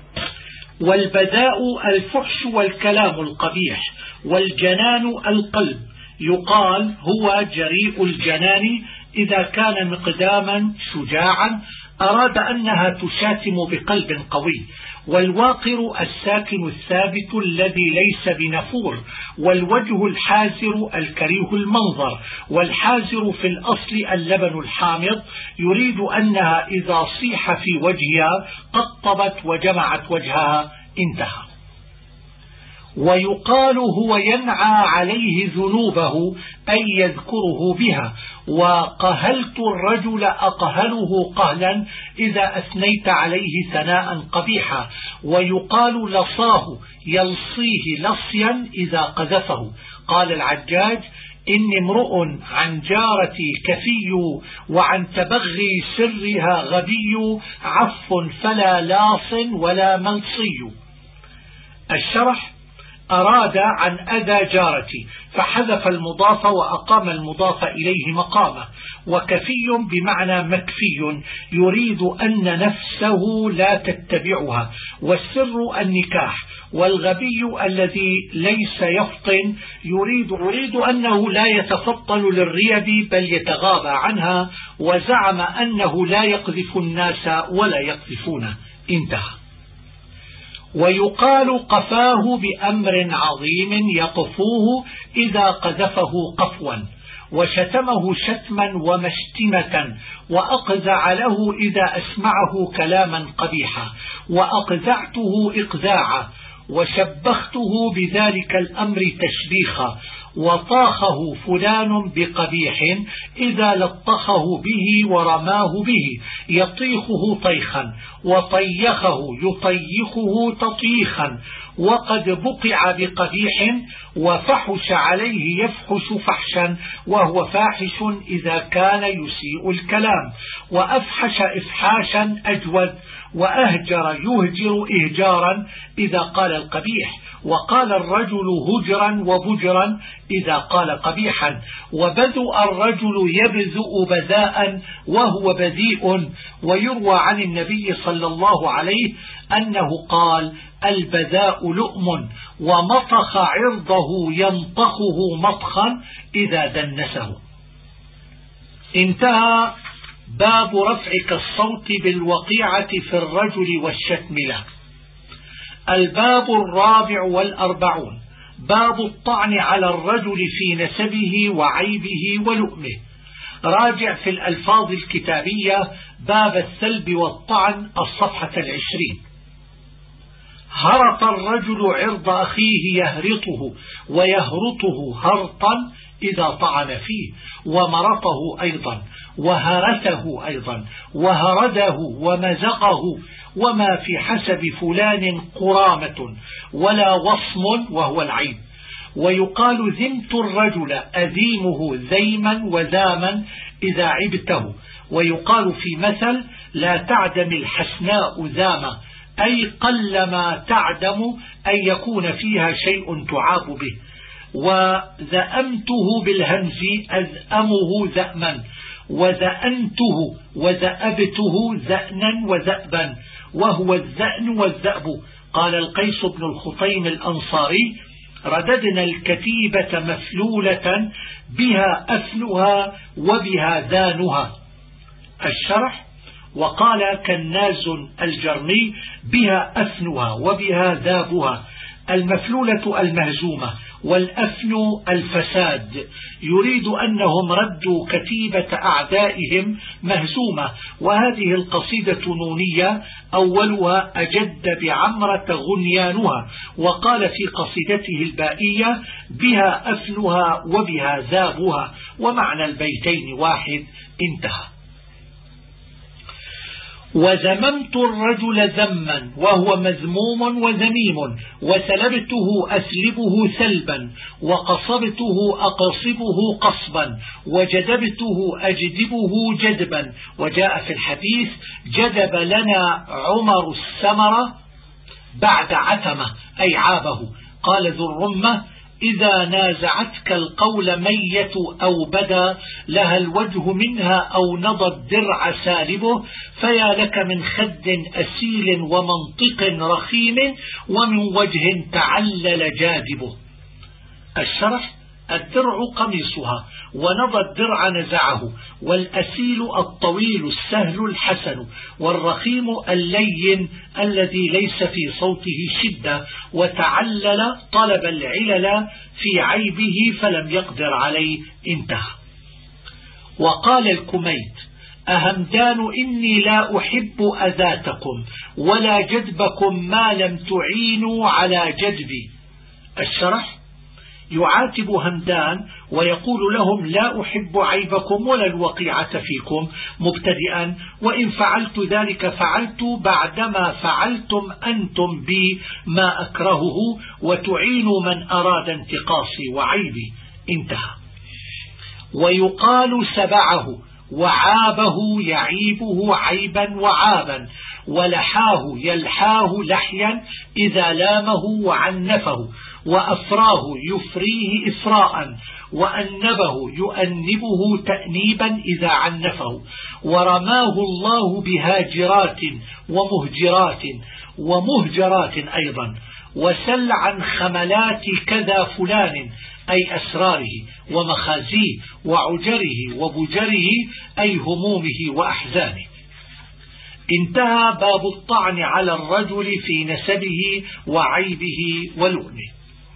والبذاء الفحش والكلام القبيح، والجنان القلب. يقال هو جريء الجنان إذا كان مقداما شجاعا، أراد أنها تشاتم بقلب قوي. والواقر الساكن الثابت الذي ليس بنفور. والوجه الحازر الكريه المنظر، والحازر في الأصل اللبن الحامض. يريد أنها إذا صيح في وجهها قطبت وجمعت وجهها. انتهى. ويقال هو ينعى عليه ذنوبه أي يذكره بها. وقهلت الرجل أقهله قهلا إذا أثنيت عليه ثناء قبيحا. ويقال لصاه يلصيه لصيا إذا قذفه. قال العجاج: إني امرؤ عن جارتي كفي، وعن تبغي سرها غبي، عف فلا لاص ولا ملصي. الشرح: أراد عن أذى جارتي فحذف المضاف وأقام المضاف إليه مقامه. وكفي بمعنى مكفي يريد أن نفسه لا تتبعها، والسر النكاح. والغبي الذي ليس يفطن يريد أنه لا يتفطن للريب بل يتغاضى عنها، وزعم أنه لا يقذف الناس ولا يقذفونه. انتهى. ويقال قفاه بأمر عظيم يقفوه إذا قذفه قفوا، وشتمه شتما ومشتمة، وأقزع له إذا أسمعه كلاما قبيحا، وأقزعته إقزاعا، وشبخته بذلك الأمر تشبيخا، وطاخه فلان بقبيح إذا لطخه به ورماه به يطيخه طيخا، وطيخه يطيخه تطيخا، وقد بقع بقبيح، وفحش عليه يفحش فحشا، وهو فاحش إذا كان يسيء الكلام، وأفحش إفحاشا أجود، وأهجر يهجر إهجارا إذا قال القبيح، وقال الرجل هجرا وبجرا إذا قال قبيحا، وبذؤ الرجل يبذؤ بذاء وهو بذيء. ويروى عن النبي صلى الله عليه أنه قال: البذاء لؤم، ومطخ عرضه ينطخه مطخا إذا دنسه. انتهى باب رفعك الصوت بالوقيعة في الرجل والشتم له. الباب 44 باب الطعن على الرجل في نسبه وعيبه ولؤمه. راجع في الألفاظ الكتابية باب السلب والطعن الصفحة 20. هرط الرجل عرض أخيه يهرطه ويهرطه هرطا إذا طعن فيه، ومرطه أيضا، وهرته أيضا، وهرده ومزقه، وما في حسب فلان قرامة ولا وصم وهو العيب. ويقال ذمت الرجل أذيمه ذيما وذاما إذا عبته. ويقال في مثل: لا تعدم الحسناء ذاما، أي قلما تعدم أن يكون فيها شيء تعاب به. وذأمته بالهمز أذأمه ذأما، وذأنته وذأبته ذأنا وذأبا، وهو الذأن والذأب. قال القيس بن الخطيم الأنصاري: رددنا الكتيبة مفلولة بها أفنها وبها ذانها. الشرح: وقال كناز الجرمي: بها أفنها وبها ذابها. المفلولة المهزومة، والأفن الفساد. يريد أنهم ردوا كتيبة أعدائهم مهزومة. وهذه القصيدة نونية، أولها أجد بعمرة غنيانها. وقال في قصيدته البائية: بها أفنها وبها ذابها، ومعنى البيتين واحد. انتهى. وذممت الرجل ذما وهو مذموم وذميم، وسلبته أسلبه سلبا، وقصبته أقصبه قصبا، وجدبته أجدبه جدبا. وجاء في الحديث: جدب لنا عمر السمرة بعد عتمة، أي عابه. قال ذو الرمة: إذا نازعتك القول مية أو بدا لها الوجه منها أو نضى الدرع سالبه، فيا لك من خد أسيل ومنطق رخيم ومن وجه تعلل جاذبه. الشرح: الدرع قميصها، ونضى الدرع نزعه، والأسيل الطويل السهل الحسن، والرخيم اللين الذي ليس في صوته شدة، وتعلل طلب العلل في عيبه فلم يقدر عليه. انتهى. وقال الكميت: أهمدان إني لا أحب أذاتكم ولا جدبكم ما لم تعينوا على جدبي. الشرح: يعاتب همدان ويقول لهم: لا أحب عيبكم ولا الوقيعة فيكم، مبتدئا: وإن فعلت ذلك فعلت بعدما فعلتم أنتم بي ما أكرهه، وتعينوا من أراد انتقاصي وعيبي. انتهى. ويقال سبعه وعابه يعيبه عيبا وعابا، ولحاه يلحاه لحيا إذا لامه وعنفه، وأفراه يفريه إفراء، وأنبه يؤنبه تأنيبا إذا عنفه، ورماه الله بهاجرات ومهجرات أيضا. وسل عن خملات كذا فلان، أي أسراره ومخازيه وعجره وبجره، أي همومه وأحزانه. انتهى باب الطعن على الرجل في نسبه وعيبه ولؤمه.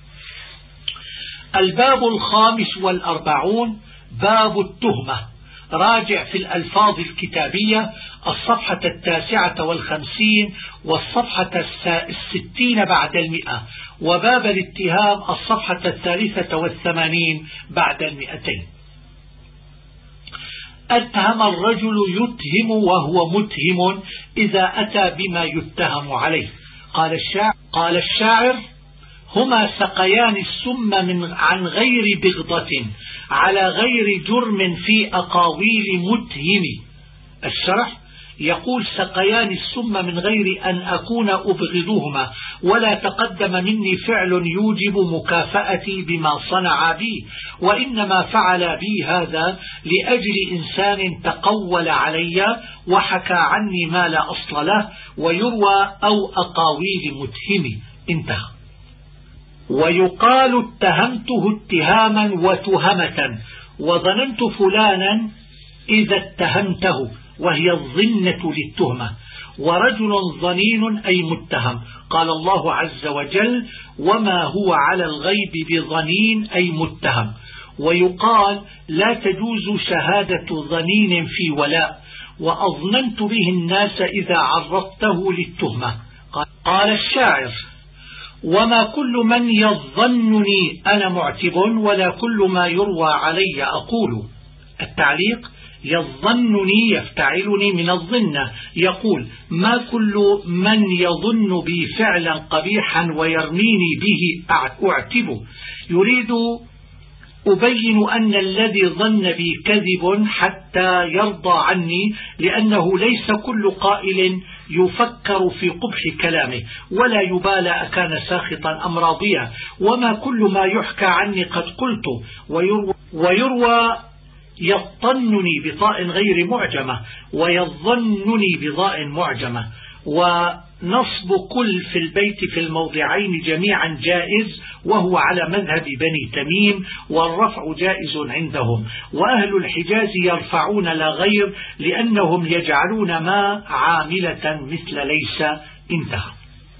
الباب 45 باب التهمة. راجع في الألفاظ الكتابية الصفحة 59 والصفحة 60 بعد 100، وباب الاتهام الصفحة 83 بعد 200. اتهم الرجل يتهم وهو متهم إذا أتى بما يتهم عليه. قال الشاعر: هما سقيان السم عن غير بغضة على غير جرم في أقاويل متهم. الشرح يقول: سقيان السم من غير أن أكون أبغضهما، ولا تقدم مني فعل يوجب مكافأتي بما صنع بي، وإنما فعل بي هذا لأجل إنسان تقول علي وحكى عني ما لا أصل له، ويروى أو أقاويل متهم. انتهى. ويقال: اتهمته اتهاما وتهمة، وظننت فلانا إذا اتهمته، وهي الظنة للتهمة. ورجل ظنين أي متهم. قال الله عز وجل: وما هو على الغيب بظنين أي متهم. ويقال: لا تجوز شهادة ظنين في ولاء، وأظننت به الناس إذا عرضته للتهمة. قال الشاعر: وما كل من يظنني أنا معتب، ولا كل ما يروى علي أقول. التعليق: يظنني يفتعلني من الظنة، يقول: ما كل من يظن بي فعلا قبيحا ويرميني به أعتبه. يريد أبين أن الذي ظن بي كذب حتى يرضى عني، لأنه ليس كل قائل يفكر في قبح كلامه، ولا يبالى أكان ساخطا أم راضيا. وما كل ما يحكى عني قد قلته. ويروى يظنني بطاء غير معجمة، ويظنني بضاء معجمة. ونصب كل في البيت في الموضعين جميعا جائز، وهو على مذهب بني تميم، والرفع جائز عندهم. وأهل الحجاز يرفعون لا غير، لأنهم يجعلون ما عاملة مثل ليس. انتهى.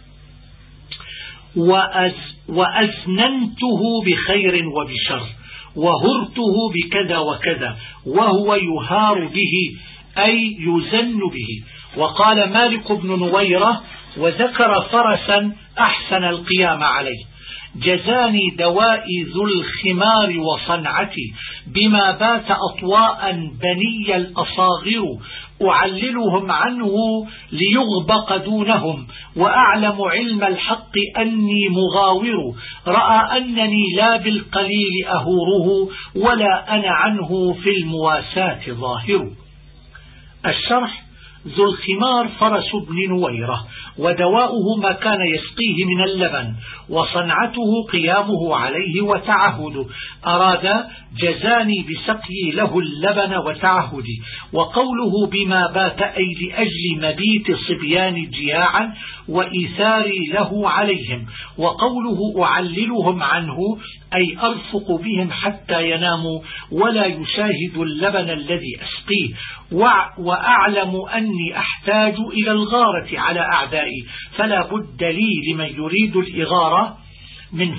وأزننته بخير وبشر، وهرته بكذا وكذا، وهو يهار به أي يزن به. وقال مالك بن نويرة: وذكر فرسا أحسن القيام عليه: جزاني دوائي ذو الخمار وصنعتي، بما بات أطواء بني الأصاغر، أعللهم عنه ليغبق دونهم، وأعلم علم الحق أني مغاور، رأى أنني لا بالقليل أهوره، ولا أنا عنه في المواساة ظاهر. الشرح: ذو الخمار فرس بن نويرة، ودواؤه ما كان يسقيه من اللبن، وصنعته قيامه عليه وتعهده. أراد جزاني بسقي له اللبن وتعهدي. وقوله بما بات أي لأجل مبيت صبيان جياعا وإيثاري له عليهم. وقوله أعللهم عنه أي أرفق بهم حتى يناموا ولا يشاهدوا اللبن الذي أسقيه. وأعلم أني أحتاج إلى الغارة على أعدائي، فلا بد لي لمن يريد الإغارة من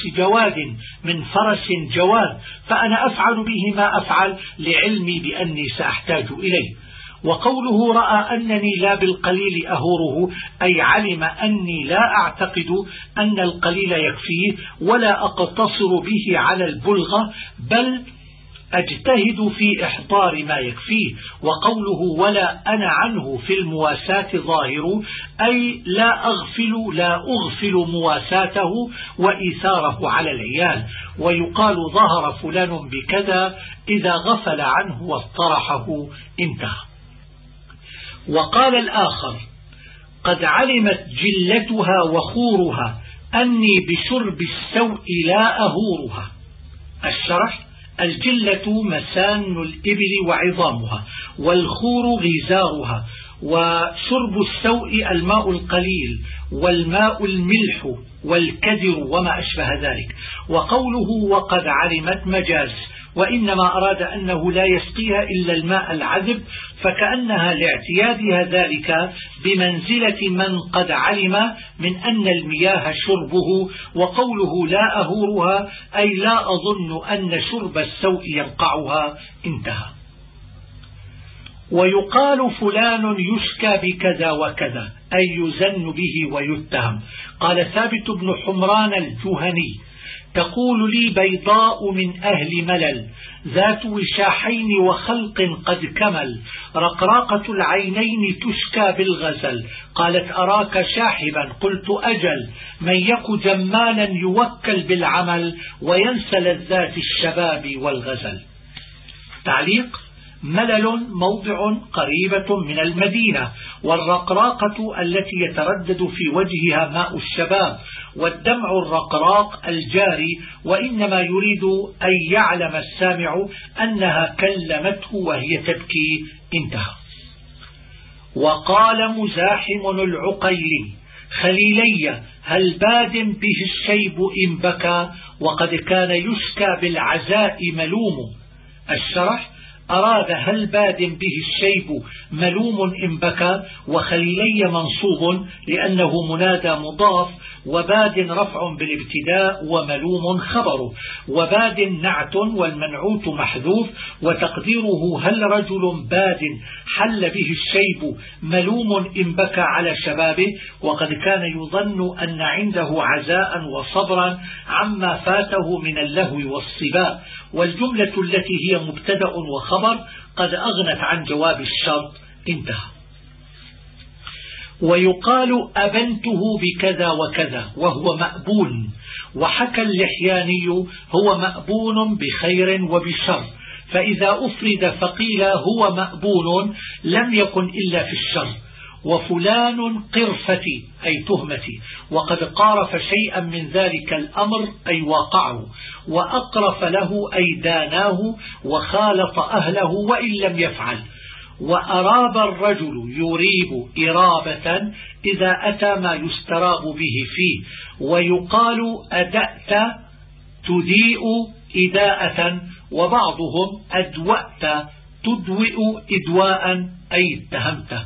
فرس جواد، فأنا أفعل به ما أفعل لعلمي بأني سأحتاج إليه. وقوله رأى أنني لا بالقليل أهوره أي علم أني لا أعتقد أن القليل يكفيه، ولا أقتصر به على البلغة، بل أجتهد في إحضار ما يكفيه. وقوله ولا أنا عنه في المواساة ظاهر أي لا أغفل مواساته وإيثاره على العيال. ويقال ظهر فلان بكذا إذا غفل عنه واطرحه. انتهى. وقال الآخر: قد علمت جلتها وخورها أني بشرب السوء لا أهورها. الشرح: الجلة مسان الإبل وعظامها، والخور غزارها، وشرب السوء الماء القليل والماء الملح والكدر وما أشبه ذلك. وقوله وقد علمت مجاز، وإنما أراد أنه لا يسقيها إلا الماء العذب، فكأنها لاعتيادها ذلك بمنزلة من قد علم من أن المياه شربه. وقوله لا أهورها أي لا أظن أن شرب السوء ينقعها. انتهى. ويقال فلان يشكى بكذا وكذا، أي يزن به ويتهم. قال ثابت بن حمران الجهني: تقول لي بيضاء من أهل ملل، ذات وشاحين وخلق قد كمل، رقراقة العينين تشكى بالغزل، قالت أراك شاحبا، قلت أجل، من يك جمالا يوكل بالعمل، وينسى لذات الشباب والغزل. تعليق: ملل موضع قريبة من المدينة، والرقراقة التي يتردد في وجهها ماء الشباب، والدمع الرقراق الجاري، وإنما يريد أن يعلم السامع أنها كلمته وهي تبكي. انتهى. وقال مزاحم العقيلي: خليلي هل باد به الشيب إن بكى، وقد كان يشكى بالعزاء ملوم. الشرح: أراد هل باد به الشيب ملوم إن بكى، وخليلي منصوب لأنه منادى مضاف، وباد رفع بالابتداء وملوم خبره، وباد نعت والمنعوت محذوف، وتقديره هل رجل باد حل به الشيب ملوم إن بكى على شبابه، وقد كان يظن أن عنده عزاء وصبرا عما فاته من اللهو والصباء. والجملة التي هي مبتدأ وخبر قد أغنت عن جواب الشرط. انتهى. ويقال أبنته بكذا وكذا، وهو مأبون. وحكى اللحياني: هو مأبون بخير وبشر، فإذا أفرد فقيل هو مأبون لم يكن إلا في الشر. وفلان قرفتي أي تهمتي، وقد قارف شيئا من ذلك الأمر أي واقعه، وأقرف له أي داناه وخالط أهله وإن لم يفعل. وأراب الرجل يريب إرابة إذا أتى ما يستراب به فيه. ويقال أدأت تديء إداءة، وبعضهم أدوأت تدوئ إدواء أي اتهمته.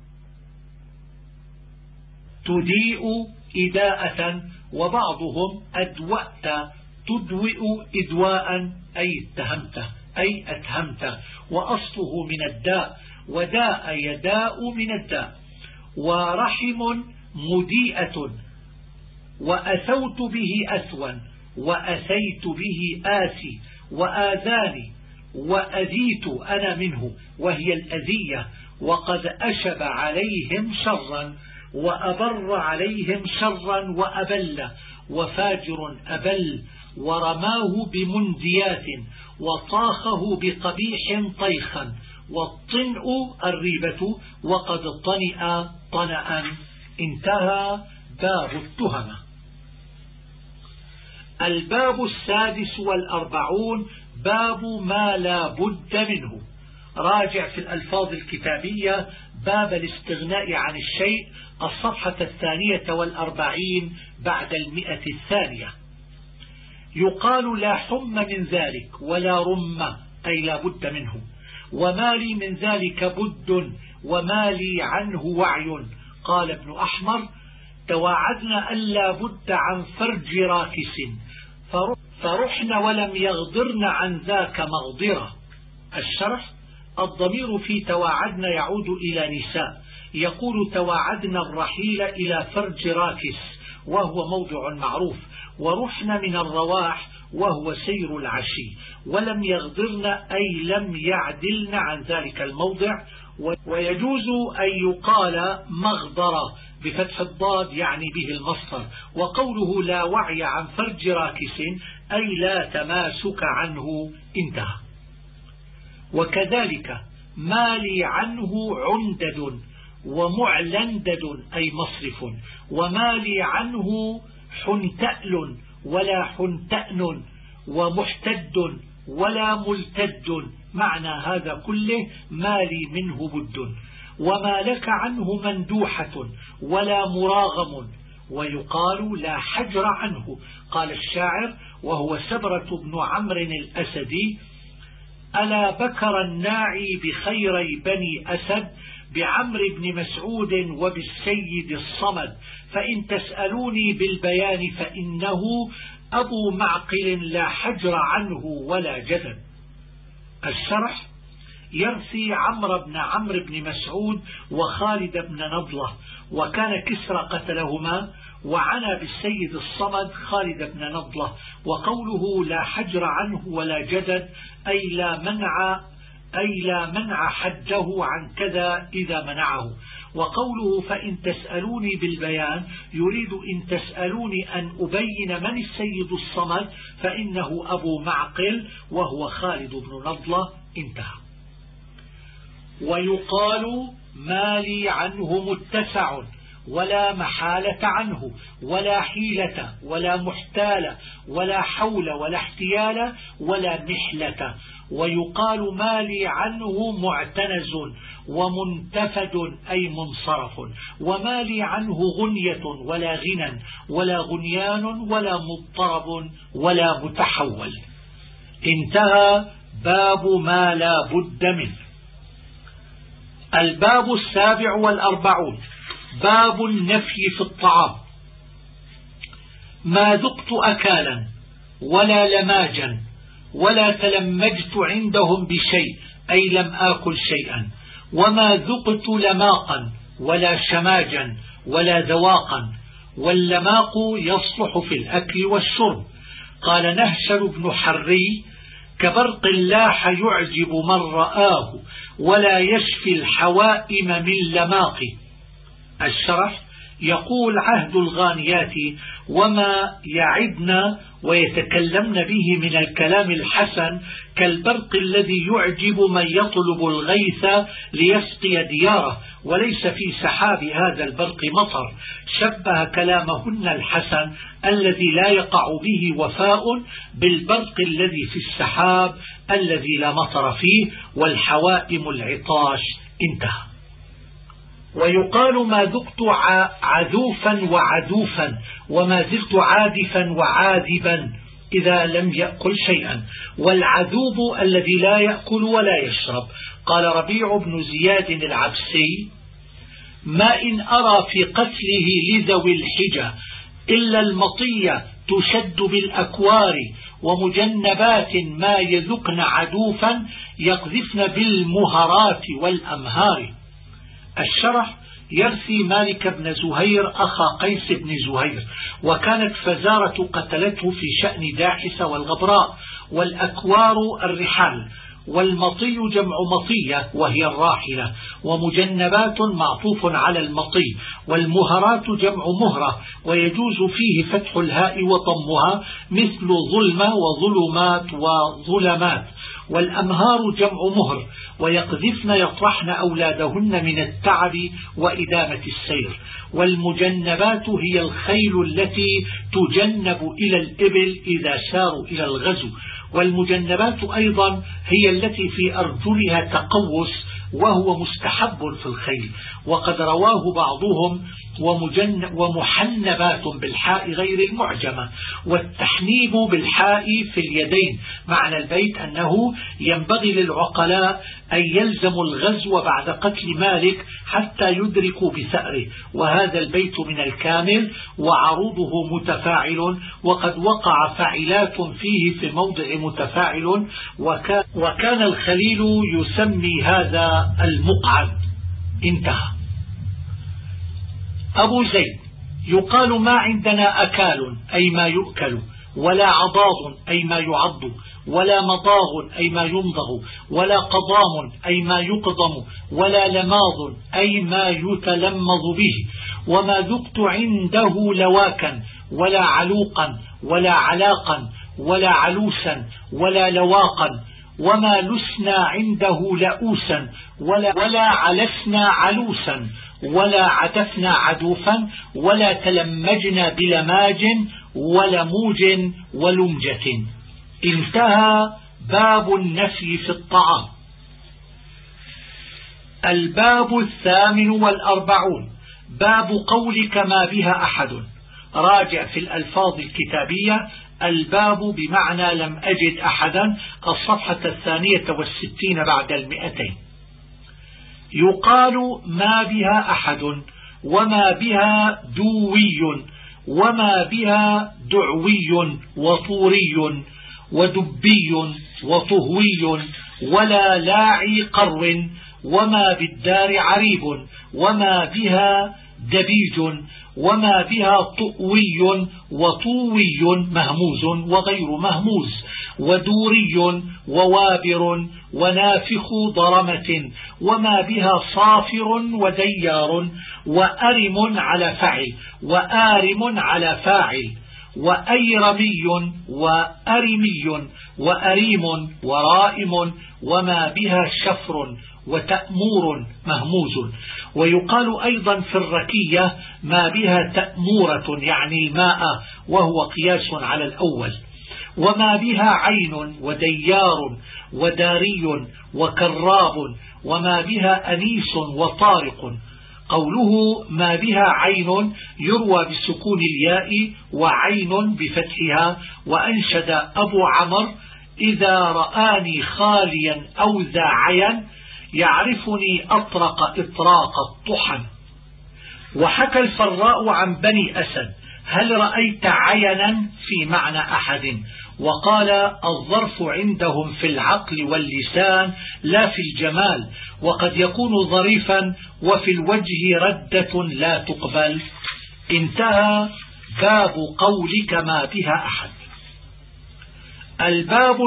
تديء إداءة، وبعضهم أدوأت تدوئ إدواء أي اتهمته أي أتهمته، وأصله من الداء، وداء يداء من الداء. ورحم مديئة، وأثوت به أثوا، وأثيت به آسي، وآذاني، وأذيت أنا منه وهي الأذية. وقد أشب عليهم شرا، وأبر عليهم شرا، وأبل، وفاجر أبل، ورماه بمنديات، وطاخه بقبيح طيخا. والطنء الريبة، وقد طنئ طنأ. انتهى باب التهمة. الباب 46 باب ما لا بد منه. راجع في الألفاظ الكتابية باب الاستغناء عن الشيء، الصفحة 42 بعد 100. يقال لا حم من ذلك ولا رم أي لا بد منه. وما لي من ذلك بد، وما لي عنه وعي. قال ابن أحمر: توعدنا ألا بد عن فرج راكس، فرحن ولم يغضرن عن ذاك مغضرة. الشرح: الضمير في توعدنا يعود إلى نساء، يقول توعدنا الرحيل إلى فرج راكس وهو موضع معروف، ورحن من الرواح وهو سير العشي، ولم يغضرن أي لم يعدلن عن ذلك الموضع. ويجوز أن يقال مغضرة بفتح الضاد يعني به المصدر. وقوله لا وعي عن فرج راكس أي لا تماسك عنه. انتهى. وكذلك ما لي عنه عندد ومعلندد أي مصرف، وما لي عنه حنتأل ولا حنتأن ومحتد ولا ملتد، معنى هذا كله ما لي منه بد. وما لك عنه مندوحة ولا مراغم، ويقال لا حجر عنه. قال الشاعر وهو سبرة بن عمرو الأسدي: ألا بكر الناعي بخيري بني أسد، بعمر بن مسعود وبالسيد الصمد، فإن تسألوني بالبيان فإنه أبو معقل لا حجر عنه ولا جدل. الشرح: يرثي عمرو بن عمرو بن مسعود وخالد بن نضلة، وكان كسرى قتلهما، وعنى بالسيد الصمد خالد بن نضلة. وقوله لا حجر عنه ولا جدل أي لا منع حده عن كذا إذا منعه. وقوله فإن تسألوني بالبيان يريد إن تسألوني أن أبين من السيد الصمد فإنه أبو معقل وهو خالد بن نضلة. انتهى. ويقال ما لي عنه متسع ولا محالة عنه ولا حيلة ولا محتال ولا حول ولا احتيال ولا محلة. ويقال ما لي عنه معتنز ومنتفد أي منصرف، وما لي عنه غنية ولا غنى ولا غنيان ولا مضطرب ولا متحول. انتهى باب ما لا بد منه. الباب 47 باب النفي في الطعام. ما ذقت أكالا ولا لماجا ولا تلمجت عندهم بشيء أي لم آكل شيئا، وما ذقت لماقا ولا شماجا ولا ذواقا، واللماق يصلح في الأكل والشرب. قال نهشل بن حري: كبرق لاح يعجب من رآه ولا يشفي الحوائم من لماق. الشرح: يقول عهد الغانيات وما يعدن ويتكلمن به من الكلام الحسن كالبرق الذي يعجب من يطلب الغيث ليسقي دياره، وليس في سحاب هذا البرق مطر. شبه كلامهن الحسن الذي لا يقع به وفاء بالبرق الذي في السحاب الذي لا مطر فيه، والحوائم العطاش. انتهى. ويقال ما ذقت عذوفا وعذوفا، وما زلت عادفا وعاذبا إذا لم يأكل شيئا، والعذوب الذي لا يأكل ولا يشرب. قال ربيع بن زياد العبسي: ما إن أرى في قتله لذوي الحجة إلا المطية تشد بالأكوار، ومجنبات ما يذقن عدوفا يقذفن بالمهرات والأمهار. الشرح: يرثي مالك بن زهير أخا قيس بن زهير، وكانت فزارة قتلته في شأن داحس والغبراء. والأكوار الرحال، والمطي جمع مطية وهي الراحلة، ومجنبات معطوف على المطي، والمهرات جمع مهرة ويجوز فيه فتح الهاء وضمها مثل ظلمة وظلمات وظلمات. والأمهار جمع مهر، ويقذفن يطرحن أولادهن من التعب وإدامة السير. والمجنبات هي الخيل التي تجنب إلى الإبل إذا ساروا إلى الغزو. والمجنبات أيضا هي التي في أرجلها تقوس وهو مستحب في الخيل. وقد رواه بعضهم ومحنبات بالحاء غير المعجمة، والتحنيب بالحاء في اليدين. معنى البيت أنه ينبغي للعقلاء أن يلزموا الغزو بعد قتل مالك حتى يدركوا بثأره، وهذا البيت من الكامل وعروضه متفاعل، وقد وقع فاعلات فيه في موضع متفاعل، وكان الخليل يسمي هذا المقعد. انتهى. أبو زيد: يقال ما عندنا أكال أي ما يؤكل، ولا عضاض أي ما يعض، ولا مضاغ أي ما يمضغ، ولا قضام أي ما يقضم، ولا لماض أي ما يتلمض به. وما ذقت عنده لواكا ولا علوقا ولا علاقا ولا علوسا ولا لواقا، وما لسنا عنده لؤوسا ولا علسنا علوسا ولا عدفنا عدوفا ولا تلمجنا بلماج ولموج ولمجة. انتهى باب النفي في الطعام. الباب 48 باب قولك ما بها أحد. راجع في الألفاظ الكتابية الباب بمعنى لم أجد أحدا، الصفحة 62 بعد 200. يقال ما بها أحد وما بها دوي وما بها دعوي وطوري ودبي وطهوي ولا لاعي قرو وما بالدار عريب وما بها دبيج وما بها طؤوي وطوي مهموز وغير مهموز ودوري ووابر ونافخ ضرمة وما بها صافر وديار وأرم على فعل وآرم على فاعل وأيرمي وأرمي وأريم ورائم وما بها شفر وتأمور مهموز. ويقال أيضا في الركية ما بها تأمورة يعني الماء وهو قياس على الأول. وما بها عين وديار وداري وكراب وما بها أنيس وطارق. قوله ما بها عين يروى بسكون الياء وعين بفتحها. وأنشد أبو عمر إذا رآني خاليا أو ذا عين يعرفني أطرق إطراق الطحن. وحكى الفراء عن بني أسد هل رأيت عينا في معنى أحد، وقال الظرف عندهم في العقل واللسان لا في الجمال، وقد يكون ظريفا وفي الوجه ردة لا تقبل. انتهى باب قولك ما بها أحد. الباب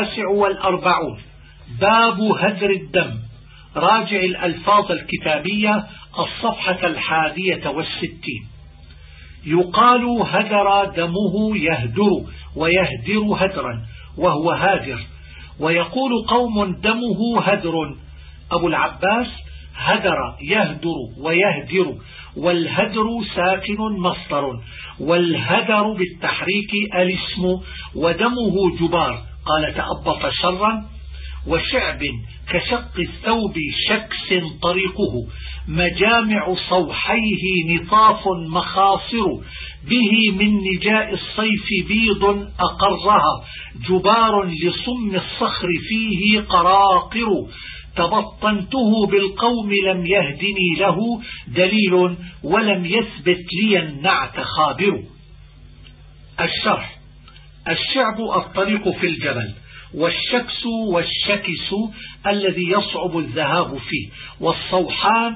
49 باب هدر الدم. راجع الألفاظ الكتابية الصفحة 61. يقال هدر دمه يهدر ويهدر هدرا وهو هادر. ويقول قوم دمه هدر. أبو العباس هدر يهدر ويهدر، والهدر ساكن مصدر، والهدر بالتحريك الاسم، ودمه جبار قال تأبط شرا. وشعب كشق الثوب شكس طريقه، مجامع صوحيه نطاف مخاصر، به من نجاء الصيف بيض أقرها، جبار لصم الصخر فيه قراقر، تبطنته بالقوم لم يهدني له دليل، ولم يثبت لي النعت خابر. الشرح. الشعب الطريق في الجبل، والشكس والشكس الذي يصعب الذهاب فيه، والصوحان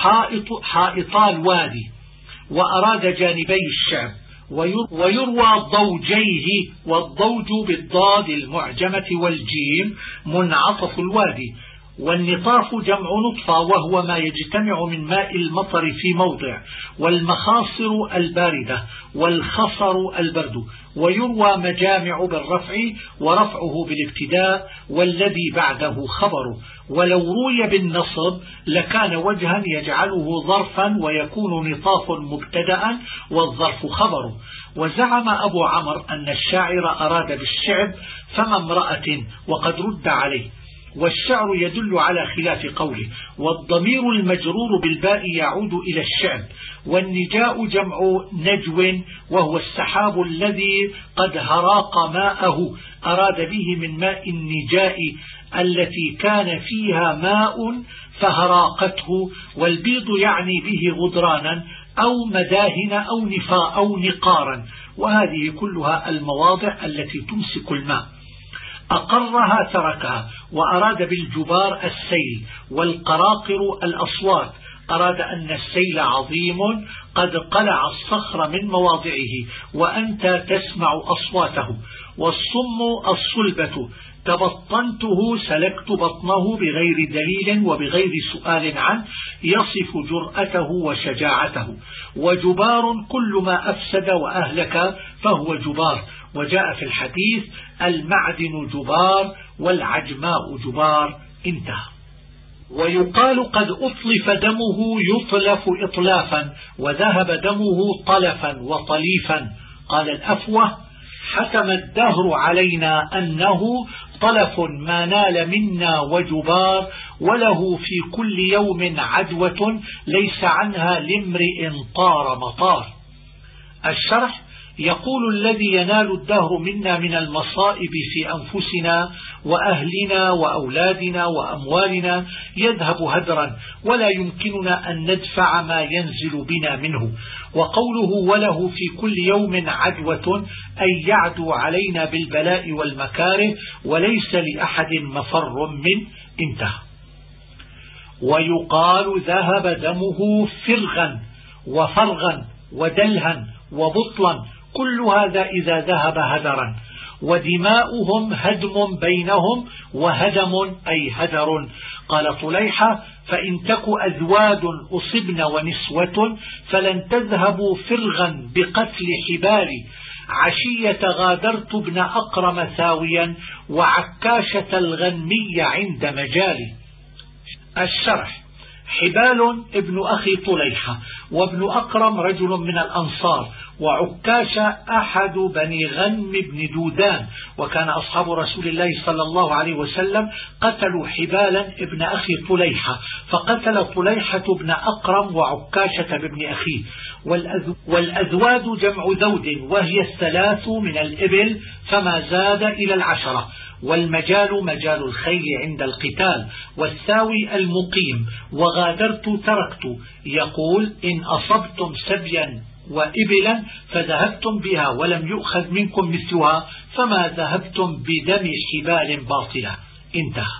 حائطا الوادي. وأراد جانبي الشعب. ويروى ضوجيه، والضوج بالضاد المعجمة والجيم منعطف الوادي. والنطاف جمع نطفة وهو ما يجتمع من ماء المطر في موضع. والمخاصر الباردة، والخصر البرد. ويروى مجامع بالرفع ورفعه بالابتداء والذي بعده خبر. ولو روي بالنصب لكان وجها يجعله ظرفا ويكون نطاف مبتدأ والظرف خبر. وزعم أبو عمر أن الشاعر أراد بالشعب فما امرأة، وقد رد عليه. والشعر يدل على خلاف قوله. والضمير المجرور بالباء يعود إلى الشعب. والنجاء جمع نجو وهو السحاب الذي قد هراق ماءه، أراد به من ماء النجاء التي كان فيها ماء فهراقته. والبيض يعني به غدرانا أو مداهن أو نفاء أو نقارا، وهذه كلها المواضع التي تمسك الماء. أقرها تركها. وأراد بالجبار السيل، والقراقر الأصوات، أراد أن السيل عظيم قد قلع الصخر من مواضعه وأنت تسمع أصواته. والصم الصلبة، تبطنته سلكت بطنه بغير دليل وبغير سؤال عنه، يصف جرأته وشجاعته. وجبار كل ما أفسد وأهلك فهو جبار. وجاء في الحديث المعدن جبار والعجماء جبار. انتهى. ويقال قد أطلف دمه يطلف إطلافا وذهب دمه طلفا وطليفا. قال الأفوه حكم الدهر علينا أنه طلف ما نال منا وجبار، وله في كل يوم عدوة ليس عنها لامرئ طار مطار. الشرح يقول الذي ينال الدهر منا من المصائب في أنفسنا وأهلنا وأولادنا وأموالنا يذهب هدرا، ولا يمكننا أن ندفع ما ينزل بنا منه. وقوله وله في كل يوم عدوة أي يعدو علينا بالبلاء والمكاره وليس لأحد مفر من. انتهى. ويقال ذهب دمه فرغا وفرغا ودلها وبطلا، كل هذا إذا ذهب هدرا. ودماؤهم هدم بينهم وهدم أي هدر. قال طليحة فإن تك أذواد أصبن ونسوة فلن تذهبوا فرغا بقتل حبالي، عشية غادرت ابن أقرم ثاويا وعكاشة الغنمي عند مجالي. الشرح حبال ابن أخي طليحة، وابن أقرم رجل من الأنصار، وعكاشة أحد بني غنم بن دودان. وكان أصحاب رسول الله صلى الله عليه وسلم قتلوا حبالا ابن أخي طليحة، فقتل طليحة ابن أقرم وعكاشة بابن أخيه. والأذواد جمع ذود وهي 3 من الإبل فما زاد إلى 10. والمجال مجال الخيل عند القتال، والثاوي المقيم. وغادرت تركت، يقول إن أصبتم سبيا وإبلا فذهبتم بها ولم يؤخذ منكم مثلها فما ذهبتم بدم حبال باطلة. انتهى.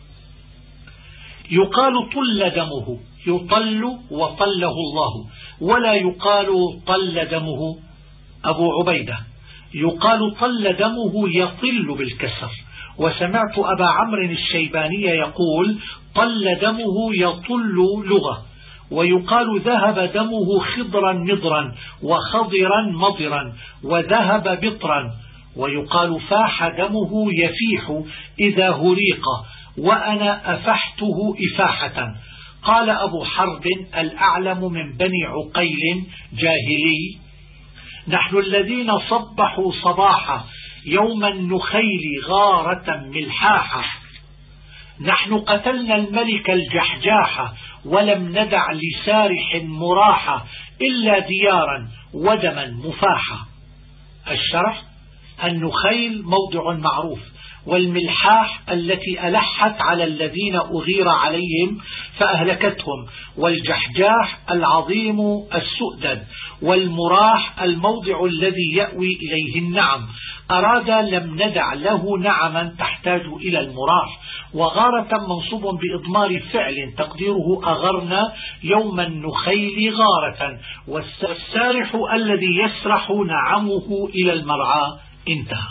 يقال طل دمه، يطل وطله الله، ولا يقال طل دمه. أبو عبيدة يقال طل دمه يطل بالكسر. وسمعت أبا عمرو الشيباني يقول طل دمه يطل لغة. ويقال ذهب دمه خضرا مضرا وخضرا مضرا وذهب بطرا. ويقال فاح دمه يفيح إذا هريق، وأنا أفحته إفاحة. قال أبو حرب الأعلم من بني عقيل جاهلي نحن الذين صبحوا صباحا يوم النخيل غارة ملحاحة، نحن قتلنا الملك الجحجاح ولم ندع لسارح مراحة إلا ديارا ودما مفاحة. الشرح النخيل موضع معروف، والملحاح التي ألحت على الذين أغير عليهم فأهلكتهم، والجحجاح العظيم السؤدد، والمراح الموضع الذي يأوي إليه النعم. أراد لم ندع له نعما تحتاج إلى المراح. وغارة منصوب بإضمار فعل تقديره أغرنا يوم النخيل غارة، والسارح الذي يسرح نعمه إلى المرعى. انتهى.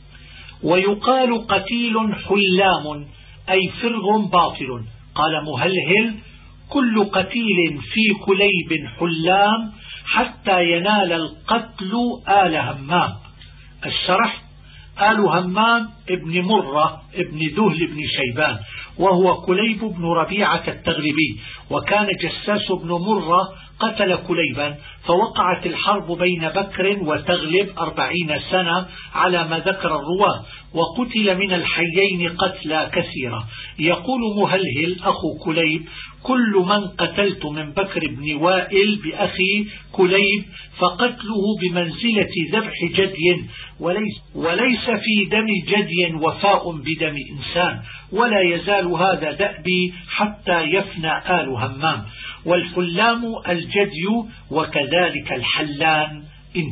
ويقال قتيل حلام أي فرغ باطل. قال مهلهل كل قتيل في كليب حلام حتى ينال القتل آل همام. الشرح آل همام ابن مرة ابن ذهل بن شيبان، وهو كليب بن ربيعة التغلبي، وكان جساس بن مرة قتل كليبا، فوقعت الحرب بين بكر وتغلب 40 سنة على ما ذكر الرواة، وقتل من الحيين قتلى كثيرة. يقول مهلهل أخو كليب كل من قتلت من بكر بن وائل بأخي كليب فقتله بمنزلة ذبح جدي، وليس في دم جدي وفاء بدم إنسان، ولا يزال هذا دأبي حتى يفنى آل همام. والحلام الجدي وكذلك الحلان.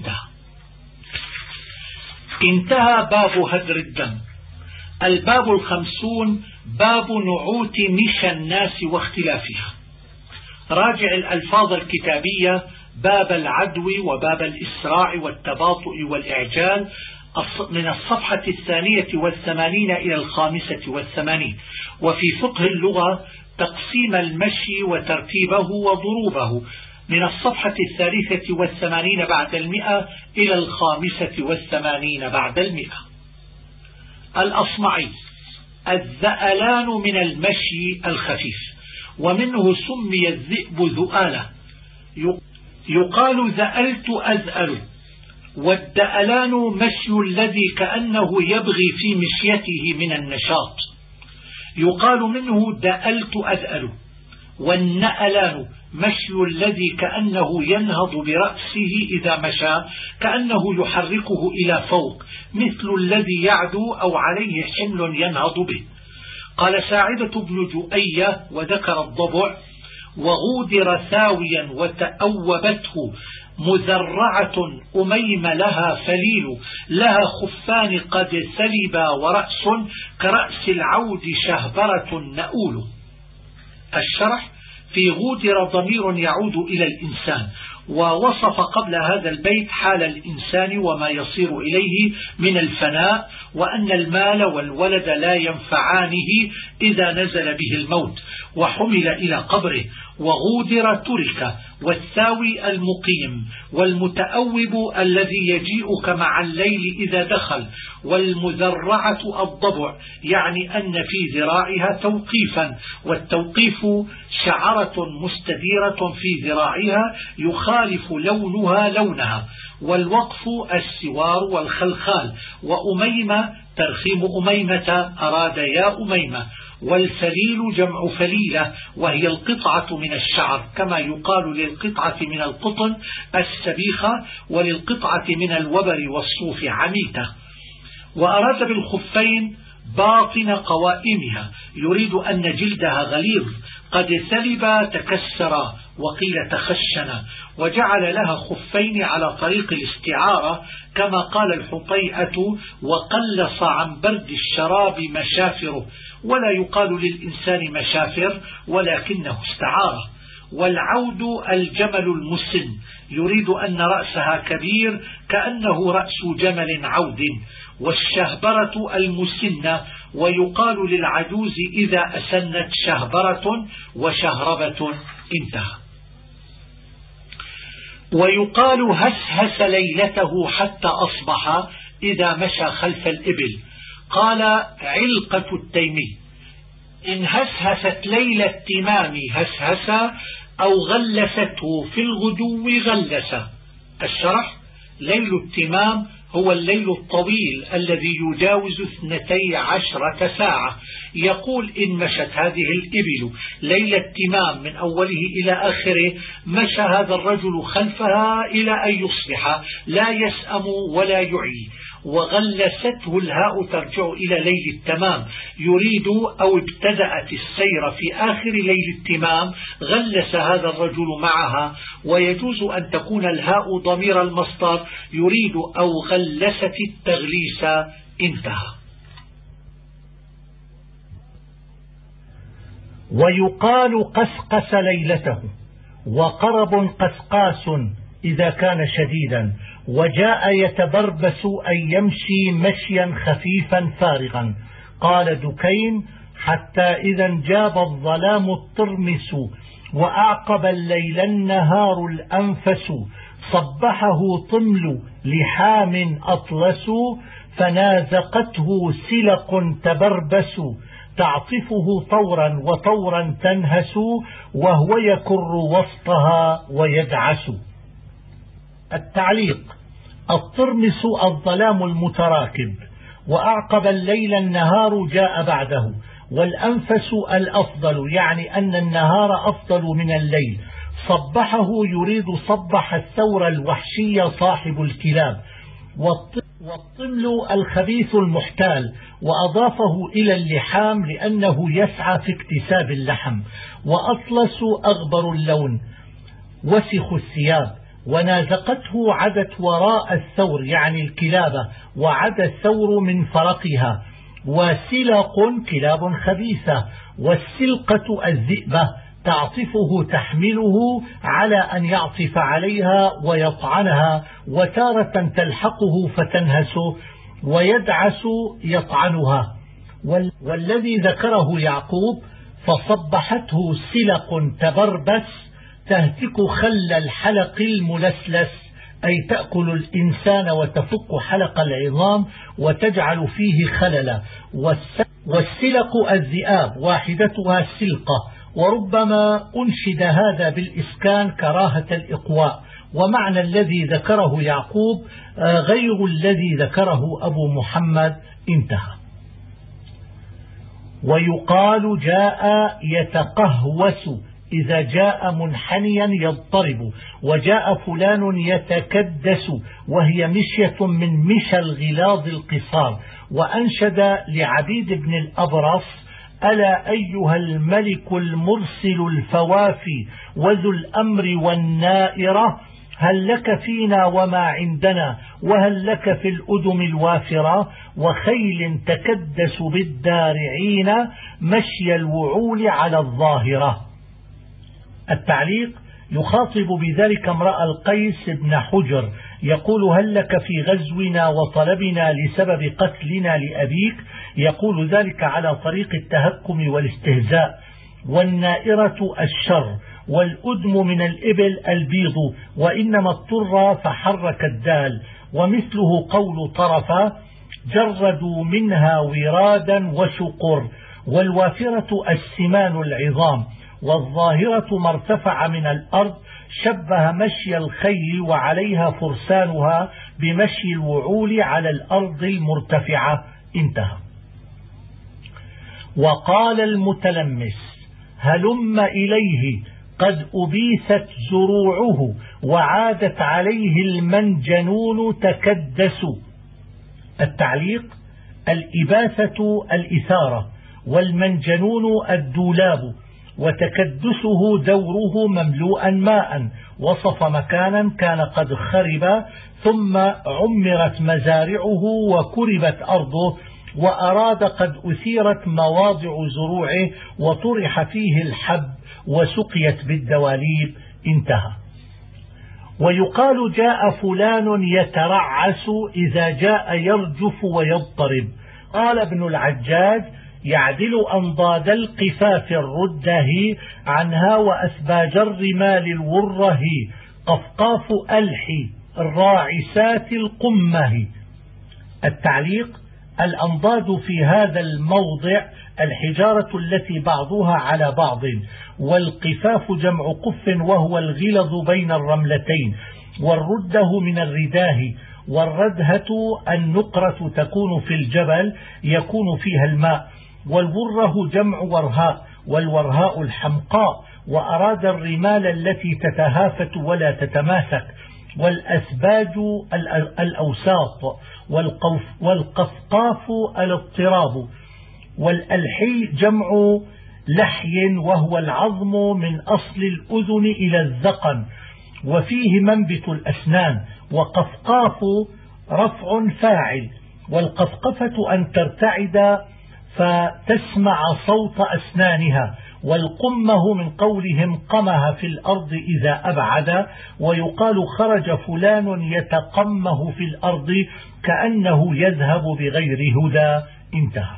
انتهى باب هدر الدم. الباب 50 باب نعوت نشى الناس واختلافها. راجع الألفاظ الكتابية باب العدو وباب الإسراع والتباطؤ والإعجال من الصفحة 82 إلى 85. وفي فقه اللغة تقسيم المشي وترتيبه وضروبه. من الصفحة 83 بعد 100 إلى 85 بعد 100. الأصمعي: الذألان من المشي الخفيف، ومنه سمي الذئب ذؤالة. يقال ذألت أذأل، والدألان مشي الذي كأنه يبغي في مشيته من النشاط. يقال منه دألت أذأل. والنألان مشي الذي كأنه ينهض برأسه إذا مشى، كأنه يحركه إلى فوق، مثل الذي يعدو أو عليه حمل ينهض به. قال ساعدة بن جؤية: وذكر الضبع: وغودر ثاويا وتأوبته مذرعة أميم لها فليل، لها خفان قد سلبا ورأس كرأس العود شهبرة نؤول. الشرح: في غودر ضمير يعود إلى الإنسان، ووصف قبل هذا البيت حال الإنسان وما يصير إليه من الفناء، وأن المال والولد لا ينفعانه إذا نزل به الموت وحمل إلى قبره. وغودر ترك، والثاوي المقيم، والمتأوب الذي يجيئك مع الليل إذا دخل، والمذرعة الضبع، يعني أن في ذراعها توقيفا، والتوقيف شعرة مستديرة في ذراعها يخالف لونها لونها. والوقف السوار والخلخال. وأميمة ترخيم أميمة، أراد يا أميمة. والفليل جمع فليلة، وهي القطعة من الشعر، كما يقال للقطعة من القطن السبيخة، وللقطعة من الوبر والصوف عميتة. وأراد بالخفين باطن قوائمها، يريد أن جلدها غليظ قد ثلب تكسر وقيل تخشن، وجعل لها خفين على طريق الاستعارة، كما قال الحطيئة: وقلص عن برد الشراب مشافره. ولا يقال للإنسان مشافر، ولكنه استعارة. والعود الجمل المسن، يريد أن رأسها كبير كأنه رأس جمل عود. والشهبرة المسنة، ويقال للعجوز إذا أسنت شهبرة وشهربة. انتهى. ويقال هسهس ليلته حتى أصبح إذا مشى خلف الإبل. قال علقة التيمي: إن هسهست ليل التمام هسهس، أو غلسته في الغدو غلس. الشرح: ليل التمام هو الليل الطويل الذي يجاوز 12 ساعة. يقول: إن مشت هذه الإبل ليل التمام من أوله إلى آخره، مشى هذا الرجل خلفها إلى أن يصبح لا يسأم ولا يعي. وغلسته الهاء ترجع إلى ليل التمام، يريد أو ابتدأت السير في آخر ليل التمام، غلس هذا الرجل معها. ويجوز أن تكون الهاء ضمير المصدر، يريد أو غلست التغليس. انتهى. ويقال قسقس ليلته، وقرب قسقاس إذا كان شديدا، وجاء يتبربس أن يمشي مشيا خفيفا فارغا. قال دكين: حتى إذا انجاب الظلام الطرمس، وأعقب الليل النهار الأنفس، صبحه طمل لحام أطلس، فنازقته سلق تبربس، تعطفه طورا وطورا تنهس، وهو يكر وسطها ويدعس. التعليق: الطرمس الظلام المتراكب، وأعقب الليل النهار جاء بعده، والأنفس الأفضل، يعني أن النهار أفضل من الليل. صبحه يريد صبح الثور الوحشي صاحب الكلاب. والطمل الخبيث المحتال، وأضافه إلى اللحام لأنه يسعى في اكتساب اللحم. وأطلس أغبر اللون وسخ الثياب. ونازقته عدت وراء الثور، يعني الكلابة، وعد الثور من فرقها. وسلق كلاب خبيثة. والسلقة الذئبة، تعطفه تحمله على أن يعطف عليها ويطعنها، وتارة تلحقه فتنهسه، ويدعس يطعنها. والذي ذكره يعقوب: فصبحته سلق تبربس، تهتك خل الحلق الملسلس، أي تأكل الإنسان وتفك حلق العظام وتجعل فيه خللا. والسلق الذئاب واحدتها سلقة، وربما أنشد هذا بالإسكان كراهة الإقواء، ومعنى الذي ذكره يعقوب غير الذي ذكره أبو محمد. انتهى. ويقال جاء يتقهوس إذا جاء منحنيا يضطرب، وجاء فلان يتكدس وهي مشية من مشى الغلاظ القصار. وأنشد لعبيد بن الأبرص: ألا أيها الملك المرسل الفوافي وذو الأمر والنائرة، هل لك فينا وما عندنا، وهل لك في الأدم الوافرة، وخيل تكدس بالدارعين مشي الوعول على الظاهرة. التعليق: يخاطب بذلك امرأ القيس بن حجر، يقول: هل لك في غزونا وطلبنا لسبب قتلنا لأبيك؟ يقول ذلك على طريق التهكم والاستهزاء. والنائرة الشر، والأدم من الإبل البيض، وإنما اضطر فحرك الدال. ومثله قول طرفة: جردوا منها ورادا وشقر. والوافرة السمان العظام، والظاهرة ما ارتفع من الأرض، شبه مشي الخيل وعليها فرسانها بمشي الوعول على الأرض المرتفعة. انتهى. وقال المتلمس: هلم إليه قد أبيثت زروعه وعادت عليه المنجنون تكدس. التعليق: الإباثة الإثارة، والمنجنون الدولاب، وتكدسه دوره مملوءا ماء. وصف مكانا كان قد خرب ثم عمرت مزارعه وكربت أرضه، وأراد قد أثيرت مواضع زروعه وطرح فيه الحب وسقيت بالدواليب. انتهى. ويقال جاء فلان يترعس إذا جاء يرجف ويضطرب. قال ابن العجاج: يعدل أنضاد القفاف الرده عنها وأسباج الرمال الوره، قفقاف ألحي الراعسات القمه. التعليق: الأنضاد في هذا الموضع الحجارة التي بعضها على بعض، والقفاف جمع قف وهو الغلظ بين الرملتين، والرده من الرداه، والردهة النقرة تكون في الجبل يكون فيها الماء، والوره جمع ورهاء، والورهاء الحمقاء. وأراد الرمال التي تتهافت ولا تتماسك، والأسباج الأوساط، والقفقاف الاضطراب. والألحي جمع لحي وهو العظم من أصل الأذن إلى الذقن وفيه منبت الأسنان. وقفقاف رفع فاعل. والقفقفة أن ترتعد فتسمع صوت أسنانها. والقمه من قولهم قمها في الأرض إذا أبعد. ويقال خرج فلان يتقمه في الأرض كأنه يذهب بغير هدى. انتهى.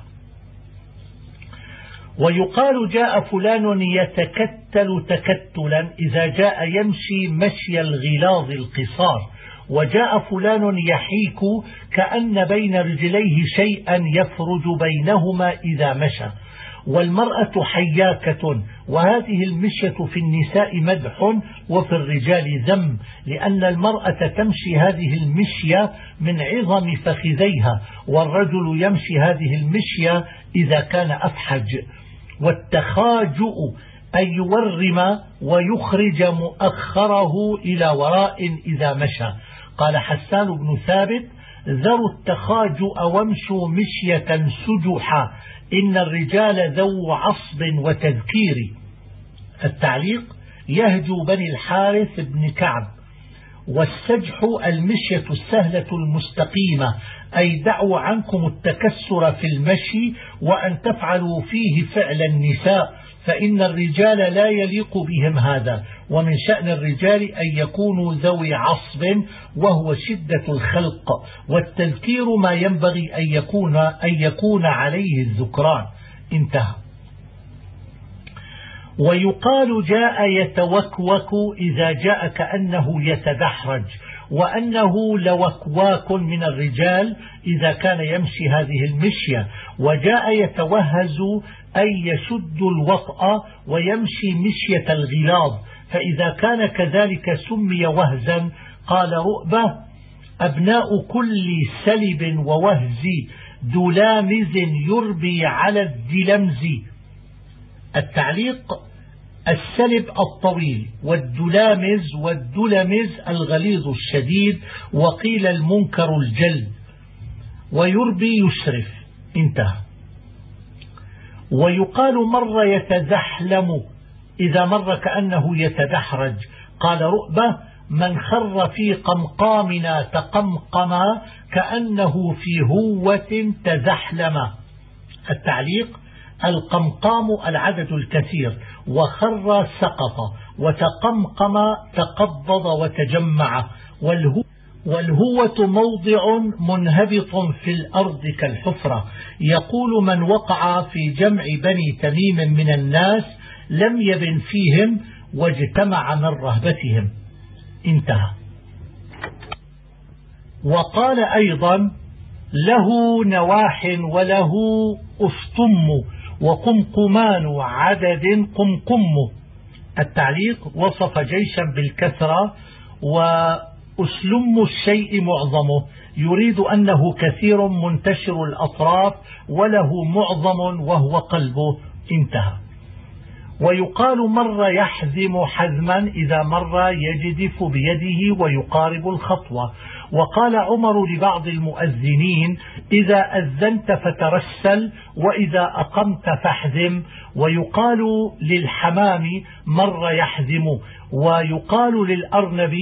ويقال جاء فلان يتكتل تكتلا إذا جاء يمشي مشي الغلاظ القصار. وجاء فلان يحيك كأن بين رجليه شيئا يفرج بينهما إذا مشى. والمرأة حياكة، وهذه المشية في النساء مدح وفي الرجال ذم، لأن المرأة تمشي هذه المشية من عظم فخذيها، والرجل يمشي هذه المشية إذا كان أفحج. والتخاجؤ أن يورم ويخرج مؤخره إلى وراء إذا مشى. قال حسان بن ثابت: ذروا التخاجؤ وامشوا مشية سجحا، إن الرجال ذو عصب وتذكير. التعليق: يهجو بني الحارث بن كعب. والسجح المشية السهلة المستقيمة، أي دعوا عنكم التكسر في المشي وأن تفعلوا فيه فعل النساء، فإن الرجال لا يليق بهم هذا. ومن شأن الرجال أن يكونوا ذوي عصب وهو شدة الخلق، والتذكير ما ينبغي أن يكون عليه الذكران. انتهى. ويقال جاء يتوكوك إذا جاء كأنه يتدحرج، وأنه لوكواك من الرجال إذا كان يمشي هذه المشية. وجاء يتوهز أي يشد الوطأ ويمشي مشية الغلاظ، فإذا كان كذلك سمي وهزا. قال رؤبة: أبناء كل سلب ووهز دلامز يربي على الدلمز. التعليق: السلب الطويل، والدلمز الغليظ الشديد، وقيل المنكر الجلد، ويربي يشرف. انتهى. ويقال مر يتزحلم إذا مر كأنه يتدحرج. قال رؤبة: من خر في قمقامنا تقمقم كأنه في هوة تزحلم. التعليق: القمقام العدد الكثير، وخر سقط، وتقمقم تقبض وتجمع. والهوة موضع منهبط في الأرض كالحفرة. يقول من وقع في جمع بني تميم من الناس لم يبن فيهم واجتمع من رهبتهم. انتهى. وقال أيضا: له نواح وله أسطم وقمقمان عدد قمقم. التعليق: وصف جيشا بالكثرة، وأسلم الشيء معظمه، يريد أنه كثير منتشر الأطراف، وله معظم وهو قلبه. انتهى. ويقال مر يحزم حزما إذا مر يجدف بيده ويقارب الخطوة. وقال عمر لبعض المؤذنين: إذا أذنت فترسل، وإذا أقمت فاحزم. ويقال للحمام مر يحزم. ويقال للأرنب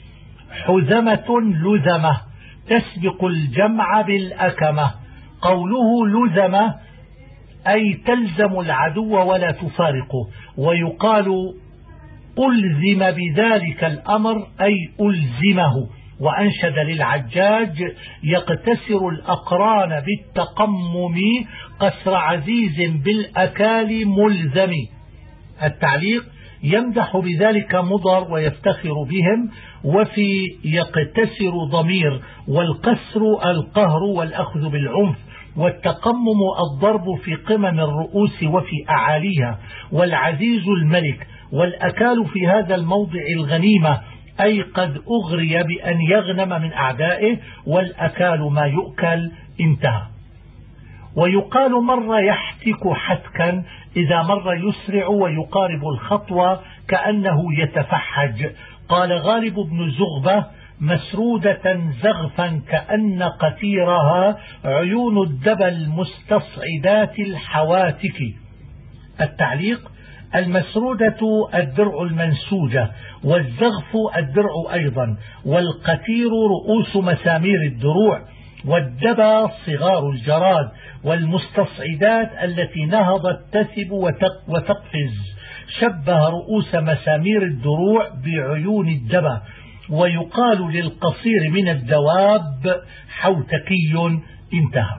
حزمة لزمة تسبق الجمع بالأكمة. قوله لزمة أي تلزم العدو ولا تفارقه. ويقال ألزم بذلك الأمر أي ألزمه. وأنشد للعجاج: يقتسر الأقران بالتقمم قسر عزيز بالأكال ملزم. التعليق: يمدح بذلك مضر ويفتخر بهم. وفي يقتسر ضمير، والقسر القهر والأخذ بالعنف، والتقمم الضرب في قمم الرؤوس وفي أعاليها، والعزيز الملك. والأكال في هذا الموضع الغنيمة، أي قد أغري بأن يغنم من أعدائه، والأكال ما يؤكل. انتهى. ويقال مر يحتك حتكا إذا مر يسرع ويقارب الخطوة كأنه يتفحج. قال غالب بن زغبة: مسرودة زغفا كأن قتيرها عيون الدبى المستصعدات الحواتك. التعليق: المسرودة الدرع المنسوجة، والزغف الدرع أيضا، والقتير رؤوس مسامير الدروع، والدبى صغار الجراد، والمستصعدات التي نهضت تثب وتقفز. شبه رؤوس مسامير الدروع بعيون الدبى. ويقال للقصير من الدواب حوتكي. انتهى.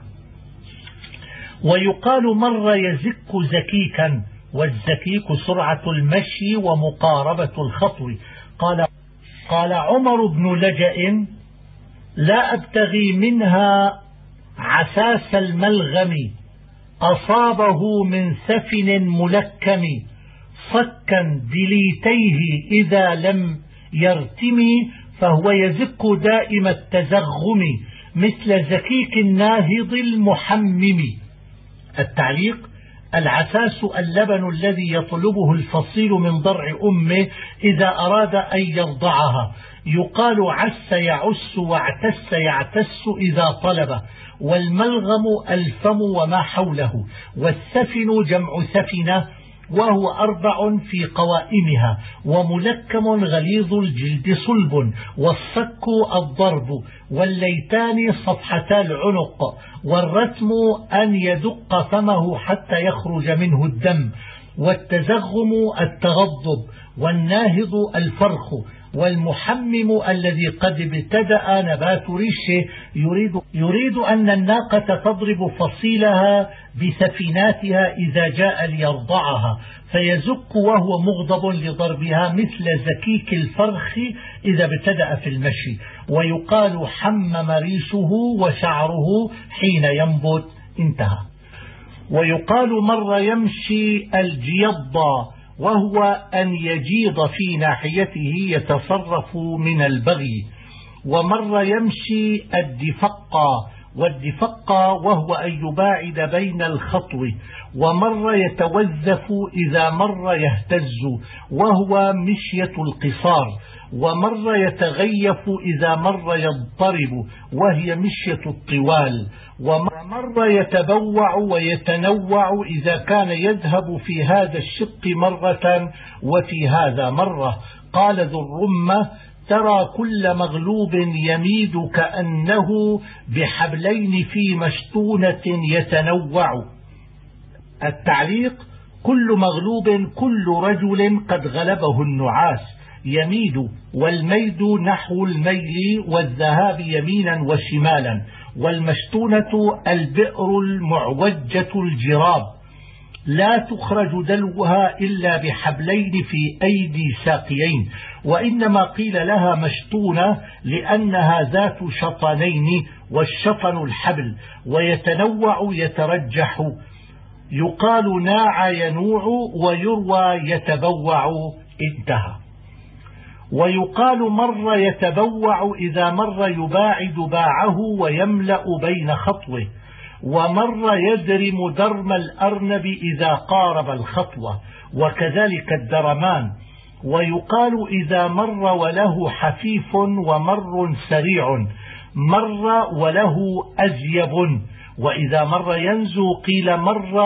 ويقال مر يزك زكيكا، والزكيك سرعة المشي ومقاربة الخطو. قال عمر بن لجأ: لا أبتغي منها عساس الملغم، أصابه من سفن ملكم، صكا دليتيه إذا لم يرتمي، فهو يزك دائم التزغم مثل زكيك الناهض المحمم. التعليق: العساس اللبن الذي يطلبه الفصيل من ضرع أمه إذا أراد أن يرضعها. يقال عس يعس واعتس يعتس إذا طلبه. والملغم الفم وما حوله. والسفن جمع سفنة، وهو 4 في قوائمها، وملكم غليظ الجلد صلب، والصك الضرب، والليتان صفحتا العنق، والرتم أن يدق فمه حتى يخرج منه الدم، والتزغم التغضب، والناهض الفرخ، والمحمم الذي قد ابتدأ نبات ريشه يريد أن الناقة تضرب فصيلها بسفيناتها إذا جاء ليرضعها، فيزك وهو مغضب لضربها مثل زكيك الفرخ إذا ابتدأ في المشي. ويقال حمم ريشه وشعره حين ينبت. انتهى. ويقال مر يمشي الجيضة، وهو أن يجيض في ناحيته يتصرف من البغي. ومر يمشي الدفقة، والدفقة وهو أن يباعد بين الخطو. ومر يتوزف إذا مر يهتز، وهو مشية القصار. ومر يتغيف إذا مر يضطرب، وهي مشية الطوال. ومر يتبوع ويتنوع إذا كان يذهب في هذا الشق مرة وفي هذا مرة. قال ذو الرمة: ترى كل مغلوب يميد كأنه بحبلين في مشطونة يتنوع. التعليق: كل مغلوب كل رجل قد غلبه النعاس يميد، والميد نحو الميل والذهاب يمينا وشمالا. والمشطونة البئر المعوجة الجراب، لا تخرج دلوها إلا بحبلين في أيدي ساقيين، وإنما قيل لها مشطونة لأنها ذات شطنين، والشطن الحبل. ويتنوع يترجح، يقال ناع ينوع، ويروى يتبوع. انتهى. ويقال مر يتبوع إذا مر يباعد باعه ويملأ بين خطوه. ومر يدرم درم الأرنب إذا قارب الخطوة، وكذلك الدرمان. ويقال إذا مر وله حفيف ومر سريع، مر وله أزيب. وإذا مر ينزو قيل مر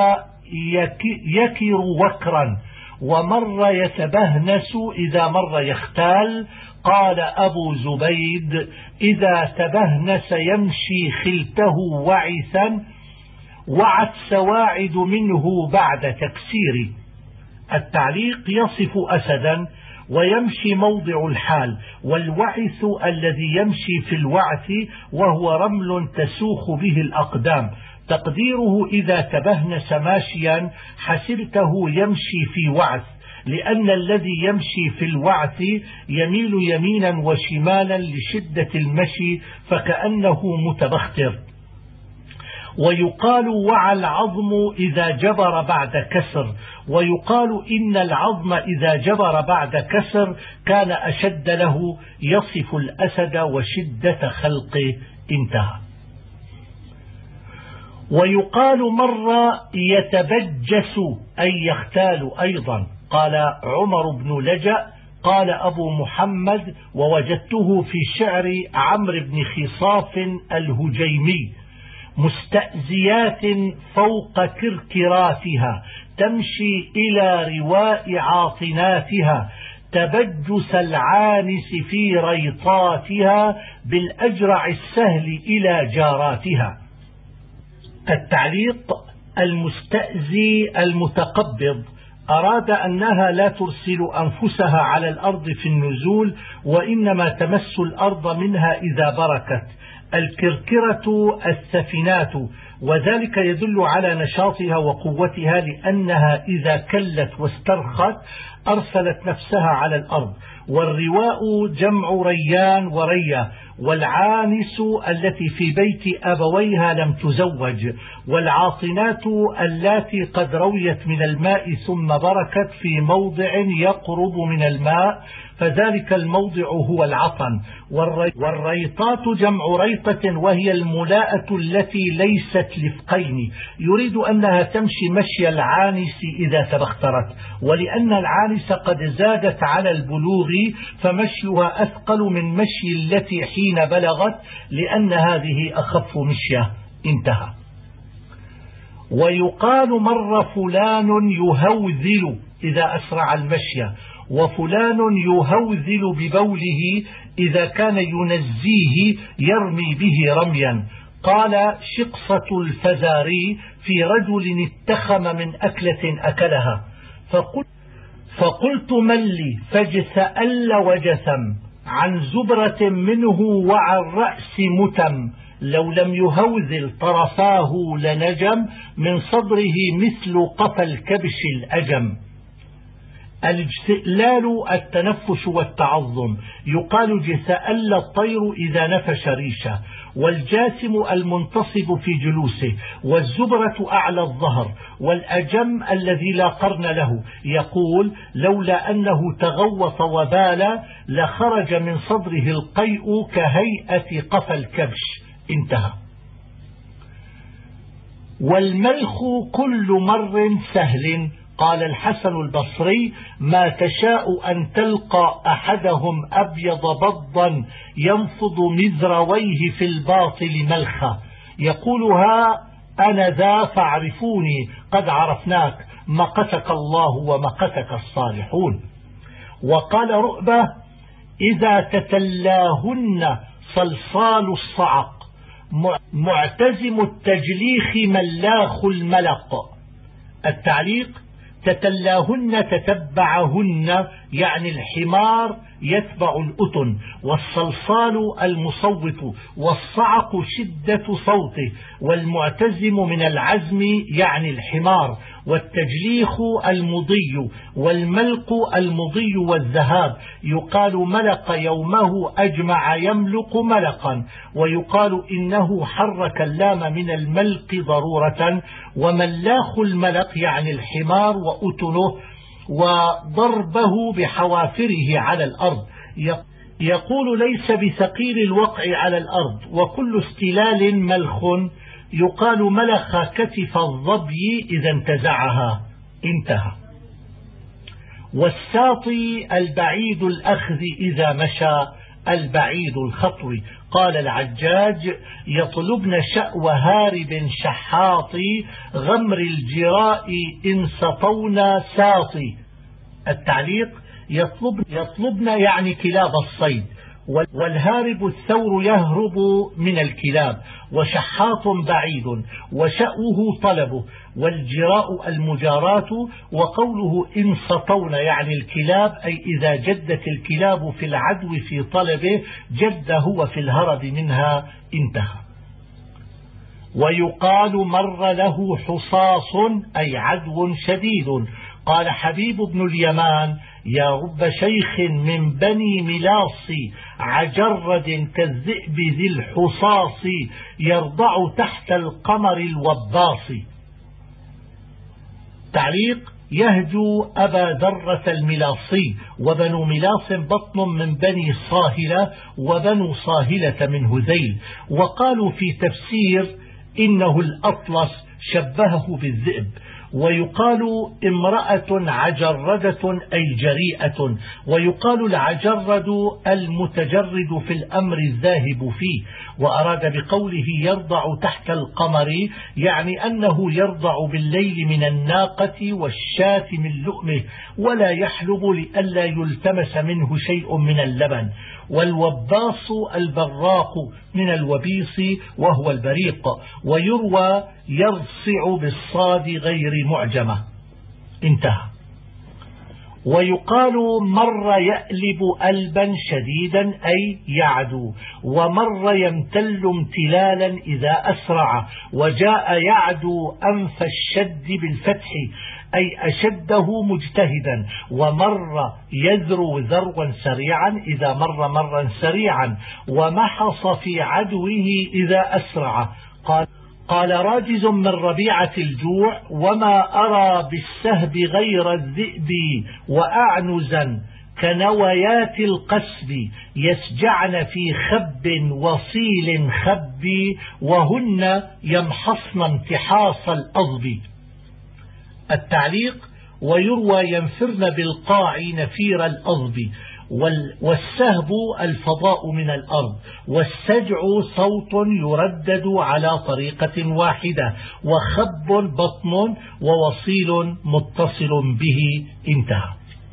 يكر وكرا. ومر يتبهنس إذا مر يختال. قال أبو زبيد: إذا تبهنس يمشي خلته وعثا، وعت سواعد منه بعد تكسير. التعليق: يصف أسدا ويمشي موضع الحال، والوعث الذي يمشي في الوعث وهو رمل تسوخ به الأقدام. تقديره: إذا تبهنس ماشيا حسبته يمشي في وعث، لأن الذي يمشي في الوعث يميل يمينا وشمالا لشدة المشي فكأنه متبختر. ويقال وعى العظم إذا جبر بعد كسر. ويقال إن العظم إذا جبر بعد كسر كان أشد له، يصف الأسد وشدة خلقه. انتهى. ويقال مر يتبجس أي يختال أيضا. قال عمر بن لجأ: قال أبو محمد: ووجدته في شعر عمرو بن خصاف الهجيمي: مستأزيات فوق كركراتها تمشي إلى رواء عاطناتها، تبجس العانس في ريطاتها بالأجرع السهل إلى جاراتها. التعليق: المستأزي المتقبض، أراد أنها لا ترسل أنفسها على الأرض في النزول، وإنما تمس الأرض منها إذا بركت. الكركرة السفينات، وذلك يدل على نشاطها وقوتها، لأنها إذا كلت واسترخت أرسلت نفسها على الأرض. والرواء جمع ريان وريا. والعانس التي في بيت أبويها لم تزوج. والعاطنات اللاتي قد رويت من الماء ثم بركت في موضع يقرب من الماء، فذلك الموضع هو العطن. والريطات جمع ريطة، وهي الملاءة التي ليست لفقين، يريد أنها تمشي مشي العانس إذا تبخترت. ولأن العانس قد زادت على البلوغ فمشيها أثقل من مشي التي حين بلغت، لأن هذه أخف مشية. انتهى. ويقال مر فلان يهوذل إذا أسرع المشي، وفلان يهوذل ببوله إذا كان ينزيه يرمي به رميا. قال شقصة الفزاري في رجل اتخم من أكلة أكلها، فقلت من لي؟ فاجتأل وجثم عن زبرة منه وعن رأس متم، لو لم يهوذل طرفاه لنجم، من صدره مثل قفا الكبش الأجم. الاجتئلال التنفس والتعظم، يقال جتأل الطير إذا نفش ريشه، والجاسم المنتصب في جلوسه، والزبرة أعلى الظهر، والأجم الذي لا قرن له، يقول لولا أنه تغوط وبال لخرج من صدره القيء كهيئة قفا الكبش. انتهى. والملخ كل مر سهل، قال الحسن البصري ما تشاء أن تلقى أحدهم أبيض بضا ينفض مذرويه في الباطل ملخا، يقولها أنا ذا فاعرفوني قد عرفناك، مقتك الله ومقتك الصالحون. وقال رؤبة إذا تتلاهن صلصال الصعق، معتزم التجليخ ملاخ الملق. التعليق تتلاهن تتبعهن، يعني الحمار يتبع الأتن، والصلصال المصوت، والصعق شدة صوته، والمعتزم من العزم يعني الحمار، والتجليخ المضي، والملق المضي والذهاب، يقال ملق يومه أجمع يملق ملقا، ويقال إنه حرك اللام من الملق ضرورة. وملاخ الملق يعني الحمار وأتنه، وضربه بحوافره على الأرض، يقول ليس بثقيل الوقع على الأرض. وكل استلال ملخ، يقال ملخ كتف الظبي إذا انتزعها. انتهى. والساطي البعيد الأخذ إذا مشى، البعيد الخطو. قال العجاج يطلبن شأو هارب شحاطي، غمر الجراء إن سطونا ساطي. التعليق يطلبن يعني كلاب الصيد، والهارب الثور يهرب من الكلاب، وشحاط بعيد، وشأوه طلبه، والجراء المجارات. وقوله إن سطون يعني الكلاب، أي إذا جدت الكلاب في العدو في طلبه جد هو في الهرب منها. انتهى. ويقال مر له حصاص أي عدو شديد. قال حبيب بن اليمان يا رب شيخ من بني ملاص، عجرد كالذئب ذي الحصاص، يرضع تحت القمر الوباص. تعليق يهجو أبا ذرة الملاصي، وبنو ملاص بطن من بني صاهلة، وبنو صاهلة من هذيل. وقالوا في تفسير إنه الأطلس شبهه بالذئب. ويقال امرأة عجردة أي جريئة، ويقال العجرد المتجرد في الأمر الذاهب فيه. وأراد بقوله يرضع تحت القمر يعني أنه يرضع بالليل من الناقة والشاة من لؤمه، ولا يحلب لئلا يلتمس منه شيء من اللبن. والوباص البراق من الوبيص وهو البريق. ويروى يرصع بالصاد غير معجمة. انتهى. ويقال مر يألب ألبا شديدا أي يعدو، ومر يمتل امتلالا إذا أسرع، وجاء يعدو أنف الشد بالفتح أي أشده مجتهدا، ومر يذرو ذروا سريعا إذا مر مرا سريعا، ومحص في عدوه إذا أسرع. قال راجز من ربيعة الجوع وما أرى بالسهب غير الذئب، وأعنزا كنويات القسب، يسجعن في خب وصيل خب، وهن يمحصن امتحاص الأضب. التعليق ويروى ينفرن بالقاع نفير الأضب. والسهب الفضاء من الأرض، والسجع صوت يردد على طريقة واحدة، وخب بطن، ووصيل متصل به. انتهى.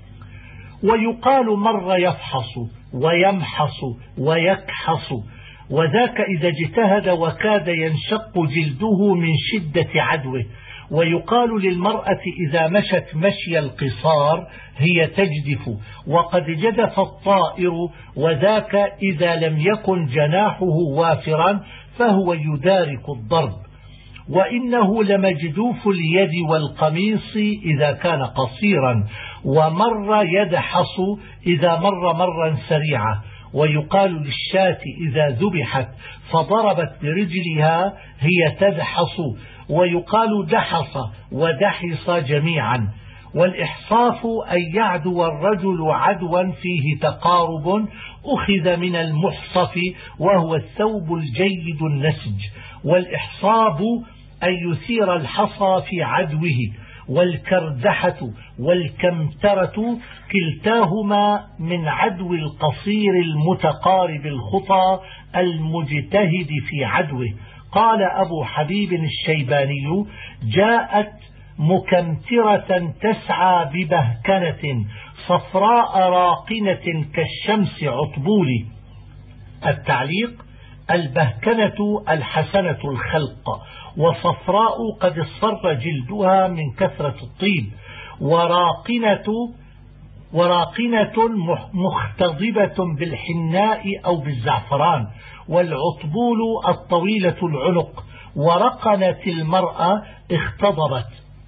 ويقال مر يفحص ويمحص ويكحص، وذاك إذا اجتهد وكاد ينشق جلده من شدة عدوه. ويقال للمرأة إذا مشت مشي القصار هي تجدف، وقد جدف الطائر، وذاك إذا لم يكن جناحه وافرا فهو يدارك الضرب. وإنه لمجدوف اليد والقميص إذا كان قصيرا، ومر يدحص إذا مر مرا سريعا. ويقال للشاة إذا ذبحت فضربت برجلها هي تدحص، ويقال دحص ودحص جميعا. والإحصاف أن يعدو الرجل عدوا فيه تقارب، أخذ من المحصف وهو الثوب الجيد النسج. والإحصاب أن يثير الحصى في عدوه. والكردحة والكمترة كلتاهما من عدو القصير المتقارب الخطى المجتهد في عدوه. قال أبو حبيب الشيباني: جاءت مكمترة تسعى ببهكنة صفراء راقنة كالشمس عطبول. التعليق: البهكنة الحسنة الخلق، وصفراء قد اصفر جلدها من كثرة الطيب، وراقنة مختضبة بالحناء أو بالزعفران. والعطبول الطويلة العنق. ورقنت المرأة اختضبت.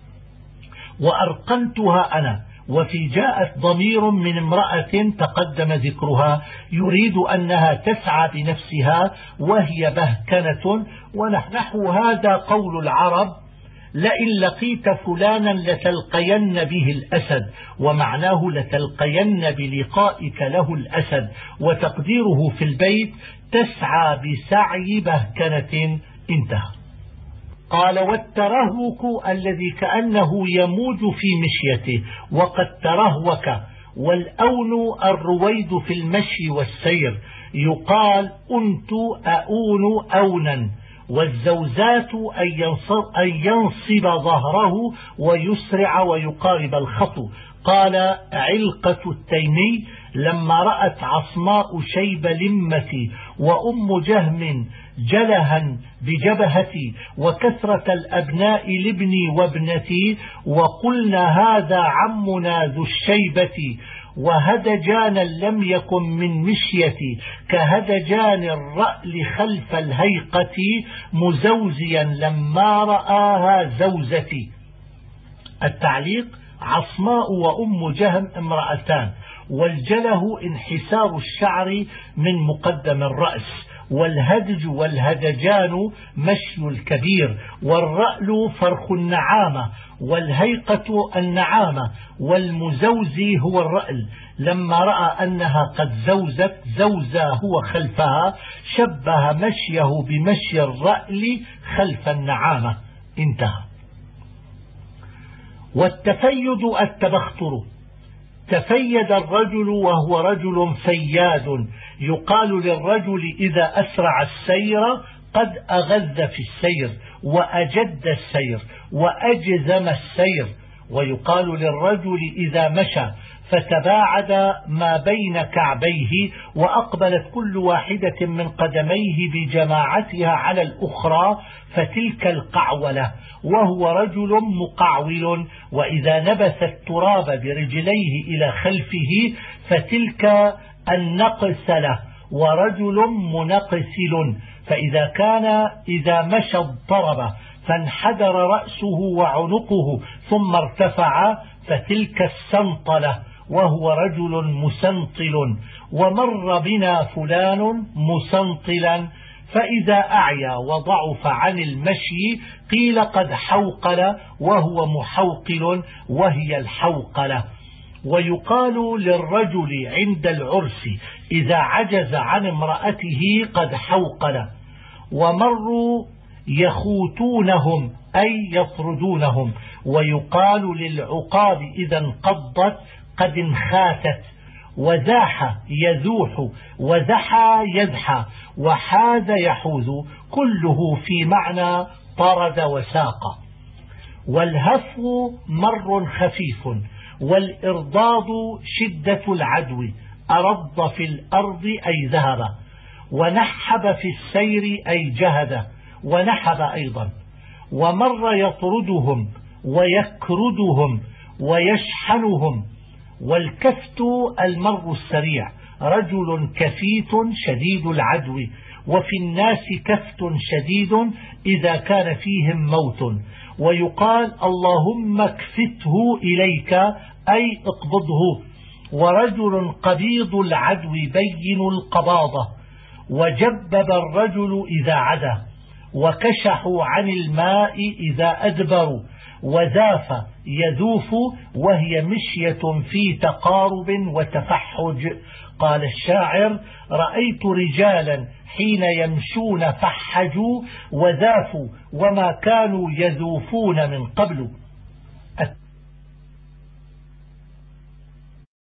وأرقنتها أنا. وفي جاءت ضمير من امرأة تقدم ذكرها يريد أنها تسعى بنفسها وهي بهكنة. ونحو هذا قول العرب: لئن لقيت فلانا لتلقين به الأسد، ومعناه لتلقين بلقائك له الأسد. وتقديره في البيت: تسعى بسعي بهكنة. انتهى. قال: والترهوك الذي كأنه يموج في مشيته وقد ترهوك. والأون الرويد في المشي والسير، يقال أنت أؤون أونا. والزوزات أن ينصب ظهره ويسرع ويقارب الخطو. قال علقة التيمي: لما رأت عصماء شيب لمتي وأم جهم جلها بجبهتي وكثرة الأبناء لابني وابنتي، وقلنا هذا عمنا ذو الشيبة، وهدجانا لم يكن من مشيتي كهدجان الرأل خلف الهيقة، مزوزيا لما رآها زوزتي. التعليق: عصماء وأم جهم امرأتان. والجله انحسار الشعر من مقدم الرأس. والهدج والهدجان مشي الكبير. والرأل فرخ النعامة. والهيقة النعامة. والمزوزي هو الرأل. لما رأى أنها قد زوزت زوزا هو خلفها، شبه مشيه بمشي الرأل خلف النعامة. انتهى. والتفيد التبختر. تفيد الرجل وهو رجل فياد. يقال للرجل إذا أسرع السير: قد أغذ في السير، وأجد السير، وأجزم السير. ويقال للرجل إذا مشى فتباعد ما بين كعبيه وأقبلت كل واحدة من قدميه بجماعتها على الأخرى فتلك القعولة، وهو رجل مقعول. وإذا نبث التراب برجليه إلى خلفه فتلك النقسلة، ورجل منقسل. فإذا كان إذا مشى اضطرب فانحدر رأسه وعنقه ثم ارتفع فتلك السنطلة، وهو رجل مسنطل. ومر بنا فلان مسنطلا، فإذا أعيا وضعف عن المشي قيل قد حوقل، وهو محوقل، وهي الحوقلة. ويقال للرجل عند العرس إذا عجز عن امرأته قد حوقل. ومروا يخوتونهم أي يطردونهم. ويقال للعقاب إذا انقضت قد انخاتت. وزاح يزوح، وزحى يزحى، وحاذ يحوذ، كله في معنى طرد وساق. والهفو مر خفيف. والإرضاض شدة العدو، أرض في الأرض أي ذهب. ونحب في السير أي جهد، ونحب أيضا. ومر يطردهم ويكردهم ويشحنهم. والكفت المر السريع، رجل كفيت شديد العدو، وفي الناس كفت شديد إذا كان فيهم موت. ويقال اللهم اكفته إليك أي اقبضه. ورجل قبيض العدو بين القباضة. وجبب الرجل إذا عدا، وكشحوا عن الماء إذا أدبروا. وذاف يذوف وهي مشية في تقارب وتفحج. قال الشاعر رأيت رجالا حين يمشون فحجوا وذافوا وما كانوا يذوفون من قبل.